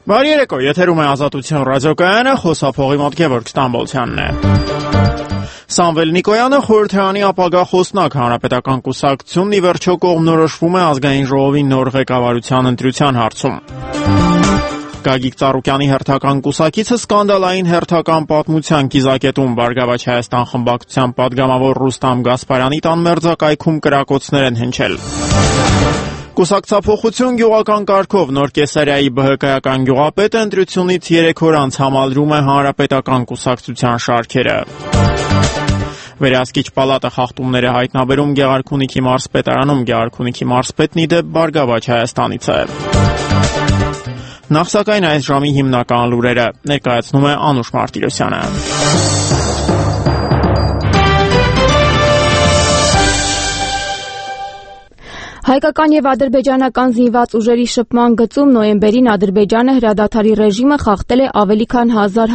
Բարի երեկո, եթերում է Ազատություն ռադիոկայանը, խոսափողի մոտ Գևորգ Ստամբոլցյանն է։ Սամվել Նիկոյանը խորհրդարանի ապագա խոսնակ, Հանրապետական կուսակցությունն ի վերջո կողմնորոշվում է ազգային ժողովի նոր ղեկավարության ընտրության հարցում։ Գագիկ Ծառուկյանի հերթական կուսակիցը սկանդալային հերթական պատմության կիզակետում Բարգավաճ Հայաստան խմբակցության պատգամավոր Ռուստամ Գասպարյանի տան մերձակայքում կրակոցներ են հնչել։ Կուսակցափոխություն գյուղական կարգով նոր Կեսարիայի ԲՀԿ-ական գյուղապետը ընտրությունից 3 օր անց համալրում է Հանրապետական կուսակցության շարքերը։ Վերահսկիչ պալատը խախտումներ է հայտնաբերում Գեղարքունիքի մարզպետարանում, Գեղարքունիքի մարզպետն ի դեպ Բարգավաճ Հայաստանից է։ Նախ սակայն այս ժամի հիմնական լուրերը ներկայացնում է Անուշ Մարտիրոսյանը։ Հայկական եւ ադրբեջանական զինված ուժերի շփման գծում նոյեմբերին Ադրբեջանը հրադադարի ռեժիմը խախտել է ավելի քան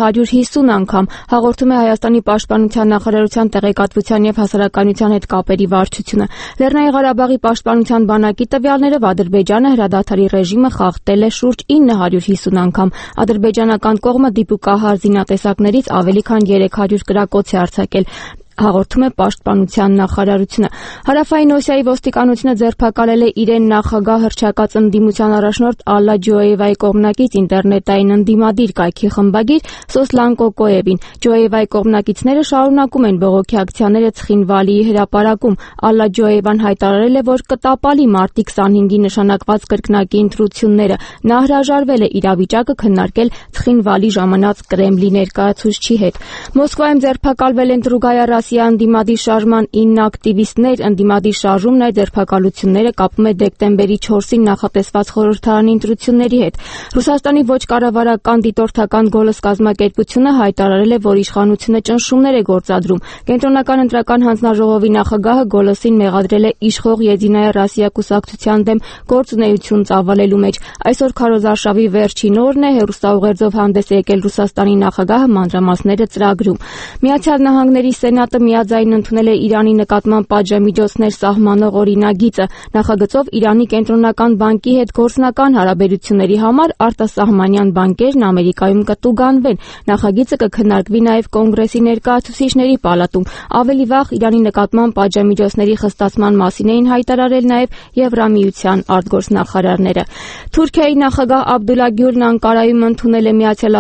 1150 անգամ, հաղորդում է Հայաստանի պաշտպանության նախարարության տեղեկատվության եւ հասարակայնության հետ կապերի վարչությունը։ Լեռնային Ղարաբաղի պաշտպանության բանակի տվյալներով Ադրբեջանը հրադադարի ռեժիմը խախտել է շուրջ 950 անգամ։ Ադրբեջանական կողմը դիպուկահար զինատեսակներից ավելի քան 300 կրակոց է արձակել, հաղորդում է պաշտպանության նախարարությունը։ Հարավային Օսիայի ոստիկանությունը ձերբակալել է իրեն նախագահ հռչակած ընդդիմության առաջնորդ Ալլա Ջոեևայի կողմնակից ինտերնետային ընդդիմադիր կայքի խմբագիր Սոսլան Կոկոևին։ Ջոեևայի կողմնակիցները շարունակում են բողոքի ակցիաները Ცხինվալիի հրապարակում։ Ալլա Ջոեևան հայտարարել է, որ կտապալի մարտի 25-ի նշանակված կրկնակի ընտրությունները։ Նա հրաժարվել է իրավիճակը քննարկել Ცხինվալի ժամանած Կրեմլի ներկայացուցչի հետ։ Մոսկվայում ձերբակալվել են Տրուգայա ընդդիմադիր շարժման 9 ակտիվիստներ, ընդդիմադիր շարժումն այդ ձերբակալությունները կապում է դեկտեմբերի 4-ին նախատեսված խորհրդարանի ընտրությունների հետ։ Ռուսաստանի ոչ կառավարական դիտորդական «Գոլոս» կազմակերպությունը հայտարարել է, որ իշխանությունը ճնշումներ է գործադրում։ Կենտրոնական ընտրական հանձնաժողովի նախագահը «Գոլոսին» մեղադրել է իշխող Եդինայա Ռոսիա կուսակցության դեմ գործունեություն ծավալելու մեջ։ Այսօր քարոզարշավի վերջին օրն է, հեռուստաուղերձով հանդես է եկել Ռուսաստանի նախագահը մանրամասները ծրագրում։ Միացյալ Նահանգների Սենատը միաձայն ընդունել է Իրանի նկատմամբ պատժամիջոցներ սահմանող օրինագիծը։ Նախագծով Իրանի կենտրոնական բանկի հետ գործնական հարաբերությունների համար արտասահմանյան բանկերն Ամերիկայում կտուգանվեն։ Նախագիծը կքննարկվի նաև Կոնգրեսի ներկայացուցիչների պալատում։ Ավելի վաղ Իրանի նկատմամբ պատժամիջոցների խստացման մասին էին հայտարարել նաև Եվրամիության արտգործնախարարները։ Թուրքիայի նախագահ Աբդուլլա Գյուլն Անկարայում ընդունել է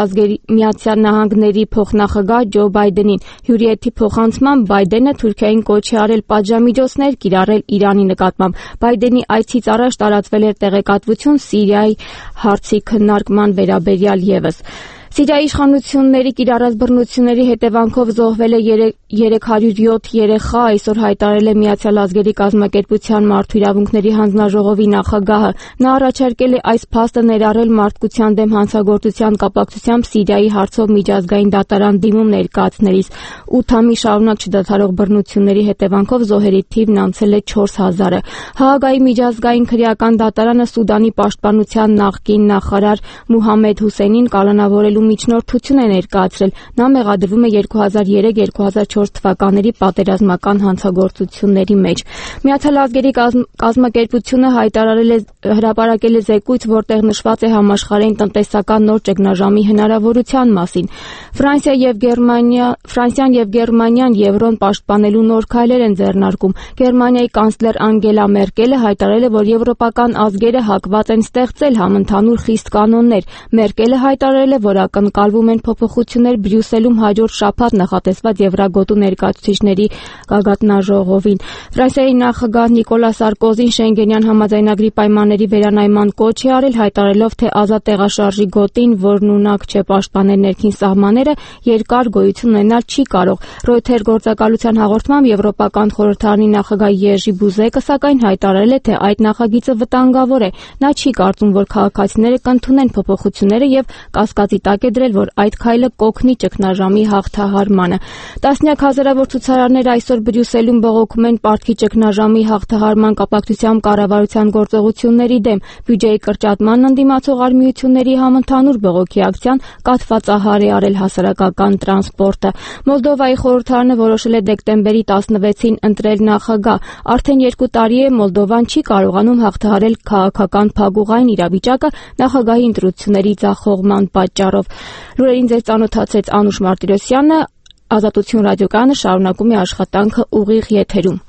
Միացյալ Նահանգների փոխնախագահ Ջո Բայդենին։ Հյուրիեթի փոխանցմամբ Բայդենը Թուրքիային կոչ է արել պատժամիջոցներ կիրառել Իրանի նկատմամբ։ Բայդենի այցից առաջ տարածվել էր տեղեկատվություն Սիրիայի հարցի քննարկման վերաբերյալ ևս։ Սիրիայի իշխանությունների կիրառած բռնությունների հետևանքով զոհվել է 307 երեխա, այսօր հայտարարել է Միացյալ Ազգերի կազմակերպության մարդու իրավունքների հանձնաժողովի նախագահը։ Նա առաջարկել է այս փաստը ներառել մարդկության դեմ հանցագործության կապակցությամբ Սիրիայի հարցով միջազգային դատարան դիմում ներկայացնելիս։ 8 ամիս շարունակ չդադարող բռնությունների հետևանքով զոհերի թիվն անցել է 4000-ը։ Հաագայի միջազգային քրեական դատարանը Սուդանի պաշտպանության նախկին նախարար Մուհամմեդ Հուսեյնին կալանավորելու միջնորդություն է ներկայացրել։ Նա մեղադրվում է 2003-2004 թվականների պատերազմական հանցագործությունների մեջ։ Միացյալ Ազգերի կազմակերպությունը հրապարակել է զեկույց, որտեղ նշված է համաշխարհային տնտեսական նոր ճգնաժամի հնարավորության մասին։ Ֆրանսիան եւ Գերմանիան եվրոն պաշտպանելու նոր քայլեր են ձեռնարկում։ Գերմանիայի կանցլեր Անգելա Մերկելը հայտարարել է, որ եվրոպական ազգերը հակված են ստեղծել համընդհանուր խիստ կանոններ։ Մերկելը հայտարարել է, որ ակնկալվում են փոփոխություններ Բրյուսելում հաջորդ շաբաթ նախատեսված Եվրագոտու ներկայացուցիչների գագաթնաժողովին։ Ֆրանսիայի նախագահ Նիկոլա Սարկոզին Շենգենյան համաձայնագրի պայմանների վերանայման կոչ է արել, հայտարարելով, թե ազատ տեղաշարժի գոտին, որն ունակ չէ պաշտպանել ներքին սահմանները, երկար գոյություն ունենալ չի կարող։ Ռոյթեր գործակալության հաղորդմամբ Եվրոպական խորհրդարանի նախագահ Єժի Բուզեկը սակայն հայտարարել է, թե այդ նախագիծը վտանգավոր է։ Նա չի կարծում, որ քաղաքացիները կընդունեն փոփոխությունները եւ կասկածի տակ նշակեդրել, որ այդ քայլը կօգնի ճգնաժամի հաղթահարմանը։ Տասնյակ հազարավոր ցուցարարներ այսօր Բրյուսելում բողոքում են պարտքի ճգնաժամի հաղթահարման կապակցությամբ կառավարության գործողությունների դեմ։ Բյուջեի կրճատման ընդդիմացող արմիությունների համընդհանուր բողոքի ակցիան կաթվածահար է արել հասարակական տրանսպորտը։ Մոլդովայի խորհրդարանը որոշել է դեկտեմբերի 16-ին ընտրել նախագահ։ Արդեն 2 տարի է Մոլդովան չի կարողանում հաղթահարել քաղաքական փակուղային իրավիճակը նախագահի ընտրությունների ձախողման պատճառով։ Լուրերին ձեզ ծանոթացեց Անուշ Մարտիրոսյանը, Ազատություն ռադիոկայանը շարունակում է աշխատանքը ուղիղ եթերում։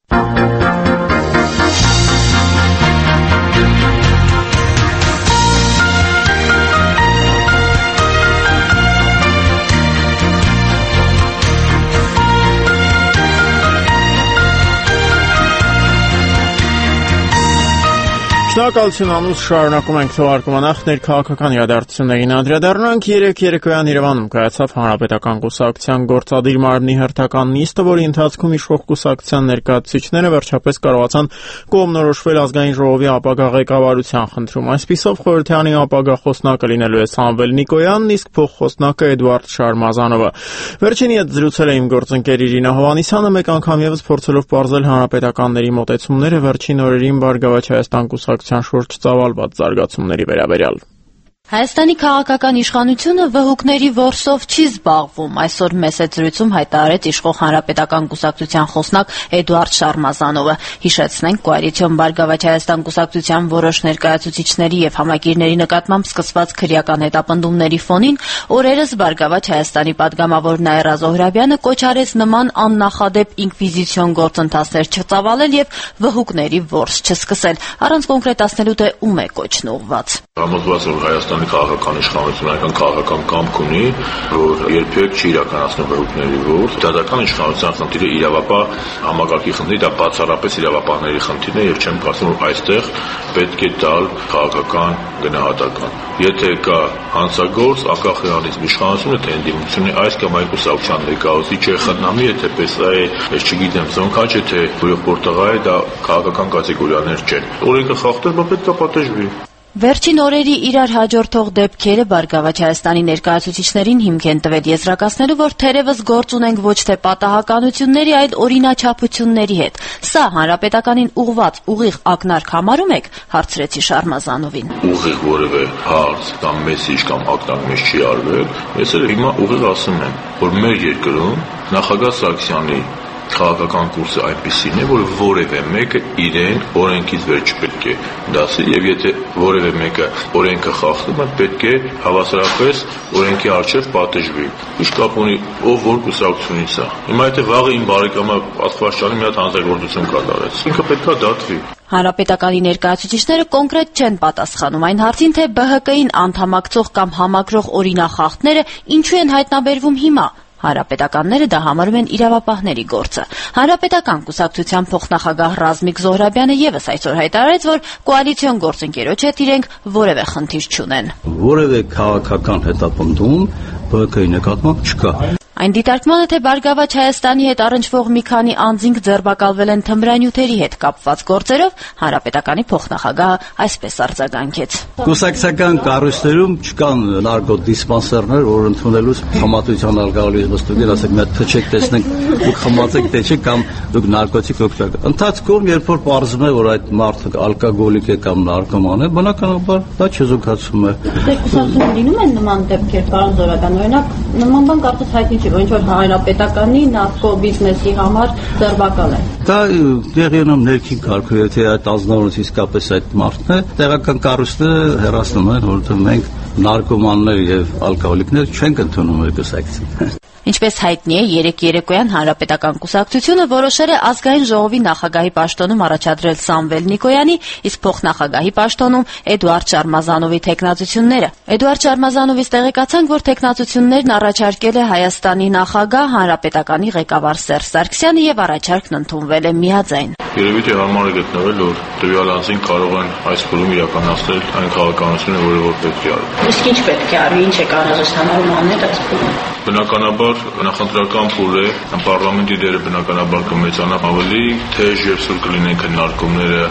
Շնորհակալություն Անուշ, շարունակում ենք թողարկումը նախ ներքաղաքական իրադարձություններին անդրադառնանք։ Երեկոյան Երևանում կայացավ Հանրապետական կուսակցության գործադիր մարմնի հերթական նիստը, որի ընթացքում իշխող կուսակցության ներկայացուցիչները վերջապես կարողացան կողմնորոշվել ազգային ժողովի ապագա ղեկավարության խնդրում։ Այսպիսով խորհրդարանի ապագա խոսնակը լինելու է Սամվել Նիկոյանն, իսկ փոխխոսնակը Էդուարդ Շարմազանովը։ Վերջինի հետ զրուցել է իմ գործընկեր Իրինա Հովհաննիսյանը, մեկ անգամ եւս փորձելով պարզել հանրապետականների մոտեցումները վերջին օրերին Բարգավաճ Հայաստան կուսակցության շուրջ ծավալված զարգացումների վերաբերյալ։ Հայաստանի քաղաքական իշխանությունը վհուկների որսով չի զբաղվում, այսօր մեծ զրույցում հայտարարեց իշխող Հանրապետական կուսակցության խոսնակ Էդուարդ Շարմազանովը։ Հիշեցնենք, կոալիցիոն Բարգավաճ Հայաստան կուսակցության որոշ ներկայացուցիչների եւ համակիրների նկատմամբ սկսված քրեական հետապնդումների ֆոնին օրերս Բարգավաճ Հայաստանի падգամավոր Նաիրա Զոհրաբյանը կոչ արեց նման աննախադեպ ինկվիզիցիոն գործընթացներ չծավալել եւ վհուկների որս չսկսել, առանց կոնկրետացնելու թե ում է կոչն ուղղված։ Հայաստանի քաղաքական իշխանությունը այնքան քաղաքական կամք ունի, որ երբեք չի իրականացնում վհուկների որս։ Դատական իշխանության խնդիրը իրավապահ համակարգի խնդիր, դա բացառապես իրավապահների խնդիրն է եւ չեմ կարծում, որ այստեղ պետք է տալ քաղաքական գնահատական։ Եթե կա հանցագործ, անկախ նրանից իշխանությունը թե ընդդիմությունը այս կամ այն կուսակցության ներկայացուցիչ է խտնամի, եթե պես է, ես չգիտեմ, ծնկաչ է թե որտեղա է, դա քաղաքական կատեգորիաներ չեն։ Օրենքը խախտել, բայց պետք է պատժվի։ Վերջին օրերի իրար հաջորդող դեպքերը Բարգավաճ Հայաստանի ներկայացուցիչներին հիմք են տվել եզրակացնելու, որ թերևս գործ ունենք ոչ թե պատահականությունների, այլ օրինաչափությունների հետ։ Սա հանրապետականին ուղղված ուղիղ ակնարկ համարում եք, հարցրեցի Շարմազանովին։ Ուղիղ որևէ հարց կամ մեսիջ կամ ակնարկ մեզ չի արվել, ես էլ հիմա ուղիղ ասում եմ, որ մեր երկրում նախագահ Սարգսյանի քաղաքական կուրսը այնպիսին է, որ որևէ մեկը իրեն օրենքից վեր չպետք է դասի եւ եթե որևէ մեկը օրենքը խախտում է, պետք է հավասարապես օրենքի առջև պատժվի։ Ինչ կապ ունի ով որ կուսակցությունից է։ Հիմա եթե վաղը իմ բարեկամը Աստվածաշանի մի հատ հանցագործություն կատարեց, ինքը պետք է դատվի։ Հանրապետականի ներկայացուցիչները կոնկրետ չեն պատասխանում այն հարցին, թե ԲՀԿ-ին անդամակցող կամ համակրող օրինախախտները ինչու են հայտնաբերվում հիմա։ Հանրապետականները դա համարում են իրավապահների գործը։ Հանրապետական կուսակցության փոխնախագահ Ռազմիկ Զոհրաբյանը եւս այսօր հայտարարեց, որ կոալիցիոն գործընկերոջ հետ իրենք որևէ խնդիր չունեն։ Որևէ քաղաքական հետապնդում ԲՀԿ-ի նկատմամբ չկա։ Այն դիտարկմանը, թե Բարգավաճ Հայաստանի հետ առնչվող մի քանի անձինք ձերբակալվել են թմրանյութերի հետ կապված գործերով, Հանրապետականի փոխնախագահը այսպես արձագանքեց։ Կուսակցական կառույցներում չկան նարկոդիսպանսերներ, որ ընդունելուց խմատության ալկոհոլիզմ ստուգել, ասեք, մի հատ թչեք տեսնենք, դուք խմացեք, թե չէ կամ դուք նարկոտիկ օգտագործեք։ Ընթացքում, երբ որ պարզվում է, որ այդ մարդը ալկոգոլիկ է կամ նարկոման է, բնականաբար դա չեզոքացում է։ Կուսակցությունում լինում են նման դեպքեր, պարոն Զոհրաբյան, օրինակ նման բան կարծես հայտնի չէ, որ ինչ որ Հանրապետականի նավթո բիզնեսի համար ձերբակալ է։ Դա տեղի ունեմ ներքին կարգով, եթե այդ ազնվորից իսկապես այդ մարդն է, տեղական կառույցները հեռացնում են, որովհետև մենք նարկոմաններ եւ ալկոհոլիկներ չենք ընդունում մեր կուսակցություն։ Ինչպես հայտնի է, երեկոյան Հանրապետական կուսակցությունը որոշել է ազգային ժողովի նախագահի պաշտոնում առաջադրել Սամվել Նիկոյանի, իսկ փոխնախագահի պաշտոնում Էդուարդ Շարմազանովի թեկնածությունները։ Էդուարդ Շարմազանովից տեղեկացանք, որ թեկնածություններն առաջարկել է Հայաստանի նախագահ Հանրապետականի ղեկավար Սերժ Սարգսյանը եւ առաջարկն ընդունվել է միաձայն։ Երևի թե հարմար է գտնվել, որ տվյալ անձին կարող են այս փուլում իրականացնել այն քաղաքականությունը, որը որ պետք է արվի։ Իսկ ինչ պետք է արվի, ինչ է անհրաժեշտ համարում անել այս փուլում։ Բնականաբար նախընտրական փուլ է, պարլամենտի դերը բնականաբար կմեծանա, ավելի թեժ եւ սուր կլինեն քննարկումները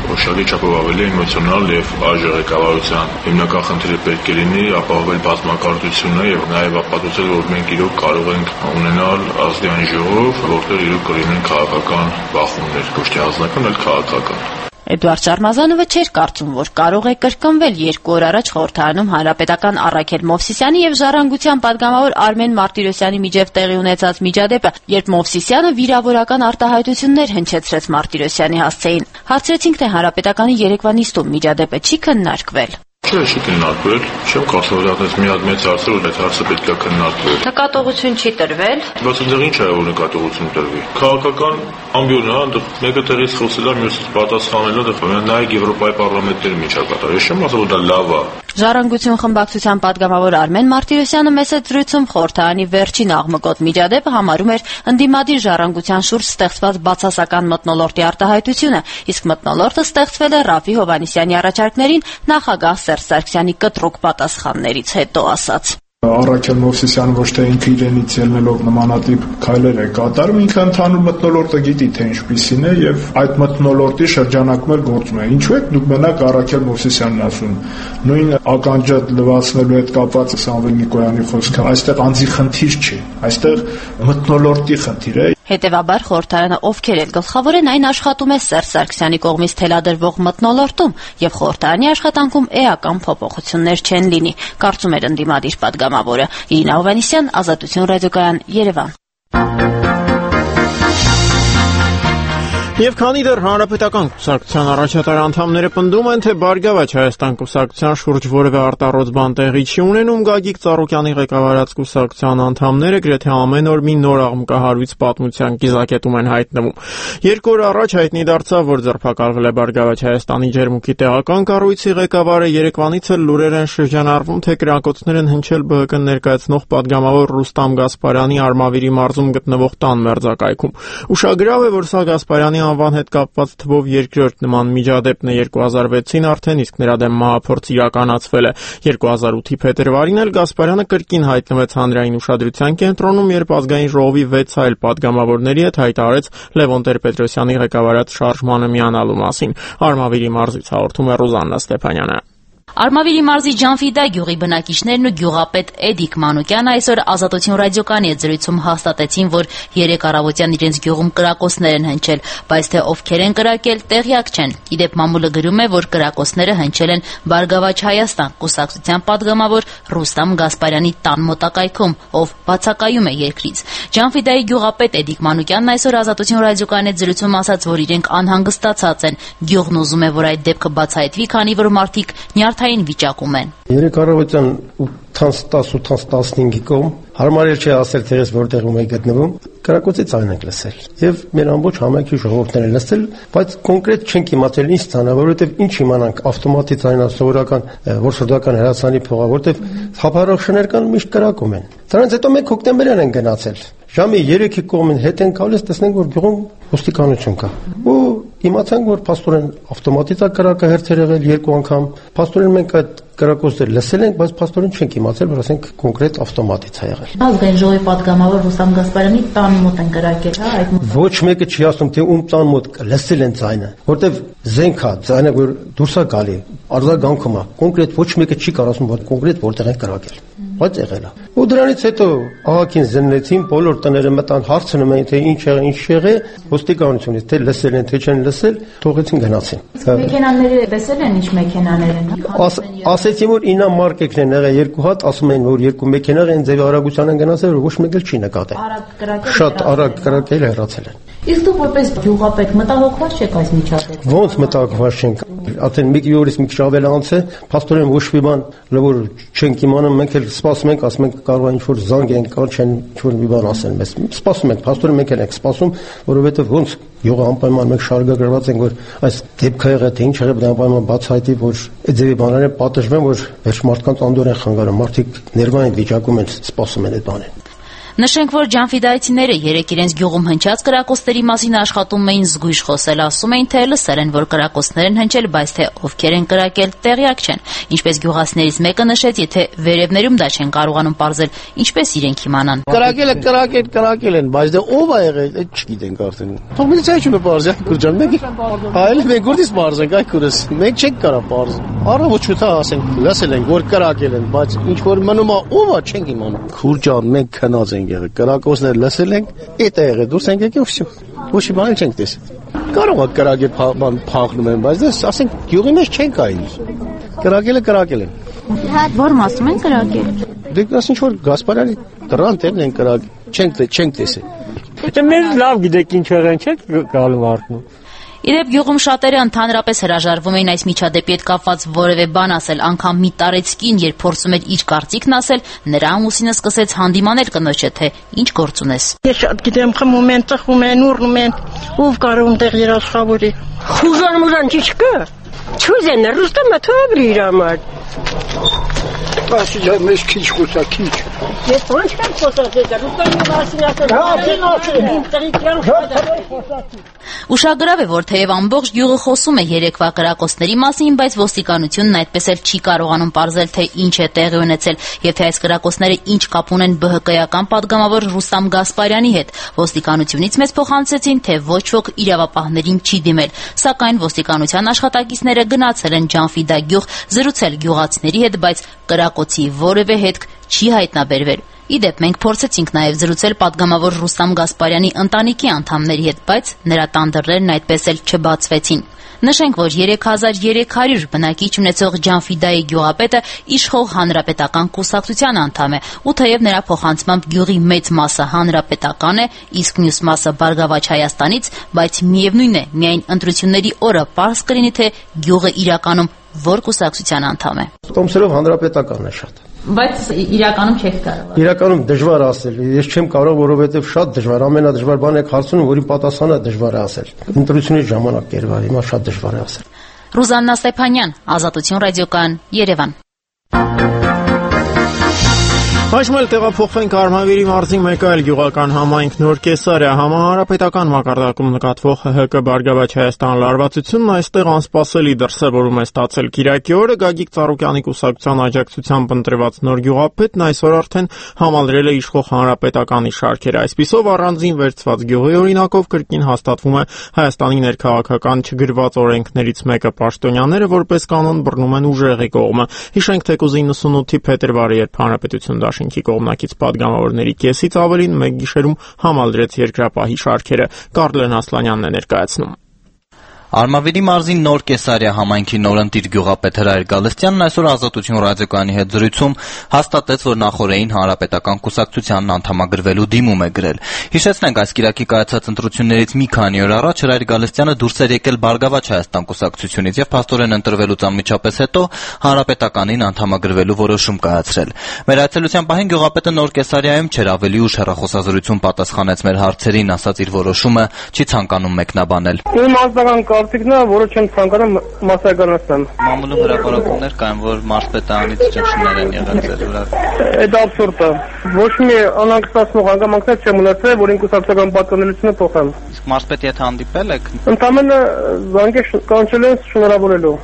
Օշալի չափով ավելի էմոցիոնալ եւ այժմ ղեկավարության հիմնական խնդիրը պետք է լինի ապահովել բազմակարծությունը եւ նաեւ ապացուցել, որ մենք իրոք կարող ենք ունենալ ազգային ժողով, որտեղ իրոք կլինեն քաղաքական բախումներ, ոչ թե ազգական, այլ քաղաքական։ Էդուարդ Շարմազանովը չէր կարծում, որ կարող է կրկնվել 2 օր առաջ խորհրդարանում հանրապետական Առաքել Մովսիսյանի եւ Ժառանգության падգամավոր Արմեն Մարտիրոսյանի միջև տեղի ունեցած միջադեպը, երբ Մովսիսյանը վիրավորական արտահայտություններ հնչեցրեց Մարտիրոսյանի հասցեին։ Հարցրեցինք, թե հանրապետականի երեկվա նիստում միջադեպը չի քննարկվել։ Չի քննարկվել, չեմ կարծում, որ դա մեծ հարց է, որ այդ հարցը պետք է քննարկվել։ Նկատողություն չի տրվել։ Բայց այնտեղ ինչ է որ նկատողություն տրվի։ Քաղաքական ամբիոնն է, այնտեղ մեկը տեղից խոսել է, մյուսը պատասխանել է, այնտեղ նայեք Եվրոպայի պարլամենտների միջակայքը։ Ես չեմ ասում, որ դա լավ է։ Ժառանգություն խմբակցության падգամավոր Արմեն Մարտիրոսյանը մեծ զրույցում խորհրդարանի վերջին աղմկոտ միջադեպը համարում էր ընդդիմադիր Ժառանգության շուրջ ստեղծված բացասական մթնոլորտի արտահայտությունը, իսկ մթնոլորտը ստեղծվել է Ռաֆի Հովհաննիսյանի առաջարկներին նախագահ Սերժ Սարգսյանի կտրուկ պատասխաններից հետո ասաց. Առաքել Մովսիսյանը ոչ թե ինքը իրենից ելնելով նմանատիպ քայլեր է կատարում, ինքը ընդհանուր մթնոլորտը գիտի, թե ինչպիսին է եւ այդ մթնոլորտի շրջանակում էլ գործում է։ Ինչու եք դուք մենակ Առաքել Մովսիսյանն ասում։ Նույն ականջը լվացնելու հետ կապված Սամվել Նիկոյանի խոսքը, այստեղ անձի խնդիր չի, այստեղ մթնոլորտի խնդիր է։ Հետևաբար խորհրդարանը ովքեր էլ գլխավոր են, այն աշխատում է Սերժ Սարգսյանի կողմից թելադրվող մթնոլորտում եւ խորհրդարանի աշխատանքում էական փոփոխություններ չեն լինի, կարծում էր ընդդիմադիր падգամավորը։ Իրինա Հովհաննիսյան, Ազատություն ռադիոկայան, Երևան։ Եվ քանի դեռ հանրապետական կուսակցության առաջատար անդամները պնդում են, թե Բարգավաճ Հայաստան կուսակցության շուրջ որևէ արտառոց բան տեղի չի ունենում, Գագիկ Ծառուկյանի ղեկավարած կուսակցության անդամները գրեթե ամեն օր մի նոր աղմկահարույց պատմության կիզակետում են հայտնվում։ 2 օր առաջ հայտնի դարձավ, որ ձերբակալվել է Բարգավաճ Հայաստանի ջերմուկի տեղական կառույցի ղեկավարը, երեկվանից էլ լուրեր են շրջանառվում, թե կրակոցներ են հնչել ԲՀԿ ներկայացնող падգամավոր Ռուստամ Գասպարյանի Արմավիրի մարզում գտնվող տան մերձակայքում։ Ուշագրավ է, որ սա Գասպարյանի անվան հետ կապված թվով երկրորդ նման միջադեպն է 2006-ին արդեն, իսկ նրա դեմ մահափորձ իրականացվել է 2008-ի փետրվարին էլ Գասպարյանը կրկին հայտնվեց հանրային ուշադրության կենտրոնում, երբ ազգային ժողովի 6 այլ падգամավորների հետ հայտարարեց Լևոն Տեր-Պետրոսյանի ղեկավարած շարժմանը միանալու մասին։ Արմավիրի մարզից հաղորդում է Ռուզաննա Ստեփանյանը։ Արմավիրի մարզի Ջանֆիդա գյուղի բնակիչներն ու գյուղապետ Էդիկ Մանուկյանը այսօր Ազատություն ռադիոկայանի հետ զրույցում հաստատեցին, որ 3 առավոտյան իրենց գյուղում կրակոցներ են հնչել, բայց թե ովքեր են կրակել, տեղյակ չեն։ Իդեպ մամուլը գրում է, որ կրակոցները հնչել են Բարգավաճ Հայաստան կուսակցության падգամավոր Ռուստամ Գասպարյանի տան մոտակայքում, ով բացակայում է երկրից։ Ջանֆիդայի գյուղապետ Էդիկ Մանուկյանն այսօր Ազատություն ռադիոկայանի հետ զրույցում ասաց, որ իրենք անհանգստացած են։ Գյուղն ուզում է, որ այդ դեպքը բացահայտվի, քանի որ մարդիկ նյարդային վիճակում են։ 3 առավոտյան 8:10-8:15-ի կողմ հարմարել չէ ասել, թե ես որտեղում եմ գտնվում, կրակոցի ցայն ենք լսել եւ մեր ամբողջ համայնքի ժողովուրդն են լսել, բայց կոնկրետ չենք իմացել ինչ ցանա, որովհետեւ ինչ իմանանք ավտոմատի ցայնա սովորական որսորդական հրացանի փողա, որովհետեւ հապարող շներ կան միշտ կրակում են։ Դրանից հետո մենք հոկտեմբերյան են գնացել։ Ժամի 3-ի կողմին հետ են գալիս, տեսնենք որ գյուղում ոստիկանություն կա։ Ու իմացանք որ փաստորեն ավտոմատից է կրակը հերթեր եղել 2 անգամ։ Փաստորեն մենք այդ կրակոցները լսել ենք, բայց փաստորեն չենք իմացել, որ ասենք կոնկրետ ավտոմատից է եղել։ Ազգային ժողովի падգամավոր Ռուստամ Գասպարյանի տան մոտ են կրակել, հա, այդ մոտ։ Ոչ մեկը չի ասում, թե ում տան մոտ լսել են ձայնը, որտեվ զենք է, ձայնը որ դուրս է գալի, արձագանքում է։ Կոնկրետ ոչ մեկը չի կարող ասում, որ կոնկրետ որտեղ են կրակել։ Բայց եղել է։ Ու դրանից հետո ահագին զննեցին, բոլոր տները մտան, հարցնում էին, թե ինչ եղել, ինչ եղել, ոստիկանությունից, թե լսել են, թե չեն լսել, թողեցին գնացին։ Մեքենաները տեսել են ինչ մեքենաներ են։ Ասեցին որ ինա մարկեկն են եղել 2 հատ, ասում են որ 2 մեքենա են ձևի արագության են գնացել, որ ոչ մեկ էլ չի նկատել։ Շատ արագ կրակել հեռացել են։ Իսկ դուք որպես գյուղապետ մտահոգված չեք այս միջադեպից։ Ոնց մտահոգված չենք։ Արդեն մի օրից մի քիչ ավել անց է, փաստորեն ոչ մի բան լավոր չենք իմանում, մենք էլ սպասում ենք, ասում ենք կարող է ինչ-որ զանգ են կան, չեն ինչ-որ մի բան ասեն մեզ։ Սպասում ենք, փաստորեն մենք էլ ենք սպասում, որովհետև ոնց յուղը անպայման մենք շարունակված ենք, որ այս դեպքը եղել թե ինչ եղել, դա անպայման բացահայտի, որ այդ ձևի բաները պատժվեն, որ վերջ մարդկանց անդոր են խանգարում, մարդիկ ներվային վիճակում են, սպասում են այդ բանին։ Նշենք, որ ջանֆիդայցիները երեկ իրենց գյուղում հնչած կրակոցների մասին աշխատում էին զգույշ խոսել, ասում էին, թե լսել են, որ կրակոցներ են հնչել, բայց թե ովքեր են կրակել, տեղյակ չեն։ Ինչպես գյուղացիներից մեկը նշեց, եթե վերևներում դա չեն կարողանում պարզել, ինչպես իրենք իմանան։ Կրակել են, բայց դե ով է եղել, չգիտենք արդեն։ Թող միլիցիայությունը պարզի, Գուրջան, մենք ուրդից պարզենք, այքուրս, մենք չենք կարա պարզ։ Առավոտ ասենք, լսել ենք, որ կրակել են, բայց ինչ որ մնում է, ով է, չենք իմանում։ Գուրջան, մենք քնած ենք եղել, կրակոցներ լսել ենք, էդ է եղել, դուրս ենք եկել, ոչ մի բան չենք տեսել։ Կարող է կրակել փախնում են, բայց դες ասենք գյուղի մեջ չենք այլ։ Կրակել են։ Որ մասում են կրակել։ Դե ասենք որ Գասպարյանի դրան տերն են կրակել, չենք տեսել։ Դե մենք լավ գիտենք ինչ եղան, չեք գալու արդյոք։ Իրեւ գյուղում շատերը ընդհանրապես հրաժարվում էին այս միջադեպի հետ կապված որևէ բան ասել, անգամ մի տարեցկին, երբ փորձում էր իր կարծիքն ասել, նրա ամուսինը սկսեց հանդիմանել կնոջը, թե ինչ գործ ունես։ Ես շատ գիտեմ, խմում են, ծխում են, ուռնում են, ով կարող ունդեղ երաշխավորի։ Խուժան չկա։ Չուզեն, Ռուստամը թողի իր համար։ Ասիջա մեզ քիչ խոսա։ Ես ոնց կամ խոսացել, Ռուստամի մասին ասել։ Ուշագրավ է, որ թեև ամբողջ գյուղը խոսում է երեկվա կրակոցների մասին, բայց ոստիկանությունն այդպես էլ չի կարողանում պարզել, թե ինչ է տեղի ունեցել եւ թե այս կրակոցները ինչ կապ ունեն ԲՀԿ-ական падգամավոր Ռուստամ Գասպարյանի հետ։ Ոստիկանությունից մեզ փոխանցեցին, թե ոչ ոք իրավապահներին չի դիմել, սակայն ոստիկանության աշխատակիցները գնացել են Ջանֆիդա գյուղ, զրուցել գյուղացիների հետ, բայց կրակոցի որևէ հետք չի հայտնաբերվել։ Իդեպ մենք փորձեցինք նաև զրուցել падգամավոր Ռուստամ Գասպարյանի ընտանիքի անդամների հետ, բայց նրա տան դռներն այդպես էլ չբացվեցին։ Նշենք, որ 3300 բնակիչ ունեցող Ջանֆիդայի գյուղապետը իշխող հանրապետական կուսակցության անդամ է, ու թեև նրա փոխանցմամբ գյուղի մեծ մասը հանրապետական է, իսկ մյուս մասը Բարգավաճ Հայաստանից, բայց միևնույն է, միայն ընտրությունների օրը պարզ կլինի, թե գյուղը իրականում որ կուսակցության անդամ է։ Տոմսերով հանրապետականն է շատ։ Բայց իրականում չեք կարող։ Իրականում դժվար ասել։ Ես չեմ կարող, որովհետև շատ դժվար, ամենադժվար բանը է հարցնում, որի պատասխանը դժվար է ասել։ Ընտրությունների ժամանակ կերվա, հիմա շատ դժվար է ասել։ Ռուզաննա Ստեփանյան, Ազատություն ռադիոկայան, Երևան։ Այժմ էլ տեղափոխվենք Արմավիրի մարզի մեկ այլ գյուղական համայնք Նոր Կեսարիա համահարապետական մակարդակում նկատվող ՀՀԿ Բարգավաճ Հայաստան լարվածությունն այստեղ անսպասելի դրսևորում է ստացել Կիրակի օրը Գագիկ Ծառուկյանի կուսակցության աջակցությամբ ընտրված նոր գյուղապետն այսօր արդեն համալրել է իշխող հանրապետականի շարքերը։ Այսպիսով առանձին վերցված գյուղի օրինակով կրկին հաստատվում է Հայաստանի ներքաղաքական չգրված օրենքներից մեկը պաշտոնյաները որպես կանոն բռնում են ուժեղի կողմը։ Հիշենք թեկուզ 98-ի փետրվարի երբ հանրապետություն դաշինքի կողմնակից падգամավորների կեսից ավելին մեկ գիշերում համալրեց երկրապահի շարքերը։ Կարլեն Ասլանյանն է ներկայացնում։ Արմավիրի մարզի Նոր Կեսարիա համայնքի նորընտիր գյուղապետ Հրայր Գալստյանն այսօր Ազատություն ռադիոկայանի հետ զրույցում հաստատեց, որ նախորդին հանրապետական կուսակցությանն անդամագրվելու դիմում է գրել։ Հիշեցնենք, այս կիրակի կայացած ընտրություններից մի քանի օր առաջ Հրայր Գալստյանը դուրս էր եկել Բարգավաճ Հայաստան կուսակցությունից եւ փաստորեն ընտրվելուց անմիջապես հետո հանրապետականին անդամագրվելու որոշում կայացրել։ Մեր այցելության պահին գյուղապետը Նոր Կեսարիայում չէր, ավելի ուշ հեռախոսազրույցում պատասխանեց մեր հարցերին, ասաց իր որոշումը չի ցանկանում մեկնաբանել։ Կարծիքն է, որը չեմ ցանկանում մասսայականացնել։ Մամուլում հրապարակումներ կային, որ մարզպետարանից ճնշումներ են եղել ձեր վրա։ Այդ աբսուրդ է։ Ոչ մի անհանգստացնող հանգամանքներ չեմ ունեցել, որ ինքուսակցական պատկանելությունը փոխեմ։ Իսկ մարզպետի հետ հանդիպել եք։ Ընդամենը զանգեր կանչել են շնորհավորելու։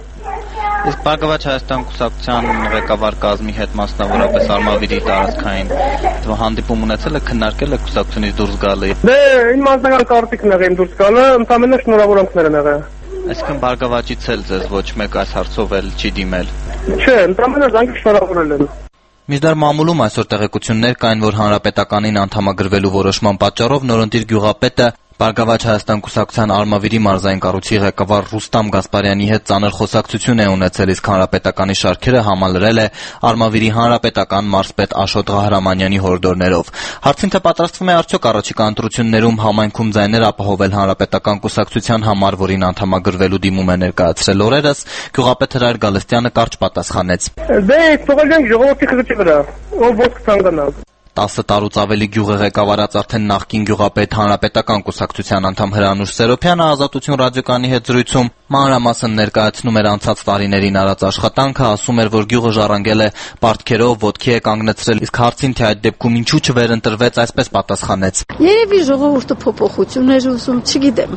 Իսկ Բարգավաճ Հայաստան կուսակցության ղեկավար կազմի հետ մասնավորապես Արմավիրի տարածքային հանդիպում ունեցել եք, քննարկել եք կուսակցությունից դուրս գալը։ Դե իմ մասնական կարծիքն է իմ դուրս գալը, ընդամենը շնորհավորանքներ են եղել։ Այսինքն Բարգավաճից էլ ձեզ ոչ մեկ այս հարցով էլ չի դիմել։ Չէ, ընդամենը զանգեր շնորհավորել են։ Մինչդեռ մամուլում այսօր տեղեկություններ կային, որ հանրապետականին անդամագրվելու որոշման պատճառով նորընտիր գյուղապետը Բարգավաճ Հայաստան կուսակցության Արմավիրի մարզային կառույցի ղեկավար Ռուստամ Գասպարյանի հետ ծանր խոսակցություն է ունեցել, իսկ հանրապետականի շարքերը համալրել է Արմավիրի հանրապետական մարզպետ Աշոտ Ղահրամանյանի հորդորներով։ Հարցին թե պատրաստվում է արդյոք առաջիկա ընտրություններում համայնքում ձայներ ապահովել հանրապետական կուսակցության համար, որին անդամագրվելու դիմում է ներկայացրել օրերս, գյուղապետ Հրայր Գալստյանը կարճ պատասխանեց. Դե թողել ենք ժողովրդի խղճի վրա, ով ոնց կցանկանա։ 10 տարուց ավելի գյուղ է ղեկավարած արդեն նախկին գյուղապետ Հանրապետական կուսակցության անդամ Հրանուշ Սերոբյանը Ազատություն ռադիոկայանի հետ զրույցում մանրամասն ներկայացնում էր անցած տարիներին արած աշխատանքը, ասում էր, որ գյուղը ժառանգել է պարտքերով, ոտքի է կանգնեցրել, իսկ հարցին, թե այդ դեպքում ինչու չվերընտրվեց, այսպես պատասխանեց. Երևի ժողովուրդը փոփոխություն էր ուզում, չգիտեմ։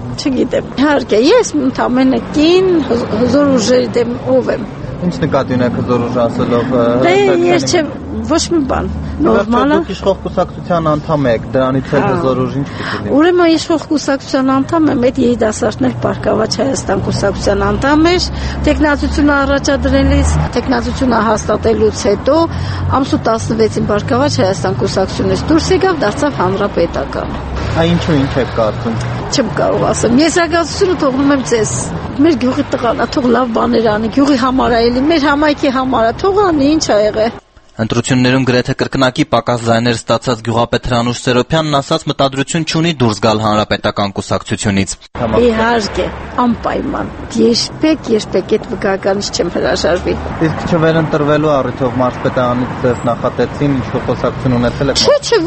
Իհարկե, ես ընդամենը կին հզոր ուժերի դեմ ով եմ։ Ինչ նկատի ունեք հզոր ուժ ասելով։ Ես չեմ ոչ մի բան։ Նորմալ է։ Դուք իշխող կուսակցության անդամ եք, դրանից էլ հզոր ուժ ինչ պիտի լինի։ Ուրեմն իշխող կուսակցության անդամ եմ, այդ երիտասարդներ Բարգավաճ Հայաստան կուսակցության անդամ էր, տեխնացությունը առաջադրելիս, տեխնացությունը հաստատելուց հետո ամսու 16-ին Բարգավաճ Հայաստան կուսակցությունից դուրս եկավ, դարձավ Հանրապետական։ Ինչու ինչ եք կարծում։ Չեմ կարող ասեմ։ Ես ագացությունը թողնում եմ ձեզ։ Մեր գյուղի տղան է, թող լավ բաներ անի, գյուղի համար է, էլի մեր համայնքի համար է, թող անի, ինչ ա եղել։ Ընտրություններում գրեթե կրկնակի պակաս ձայներ ստացած գյուղապետ Հրանուշ Սերոբյանն ասաց մտադրություն չունի դուրս գալ Հանրապետական կուսակցությունից։ Իհարկե, անպայման։ Երբեք այդ վկայականից չեմ հրաժարվի։ Իսկ չվերընտրվելու առիթով մարզպետարանից ձեզ նախատեցին ինչ կուսակցություն ունեցել եք։ Չէ,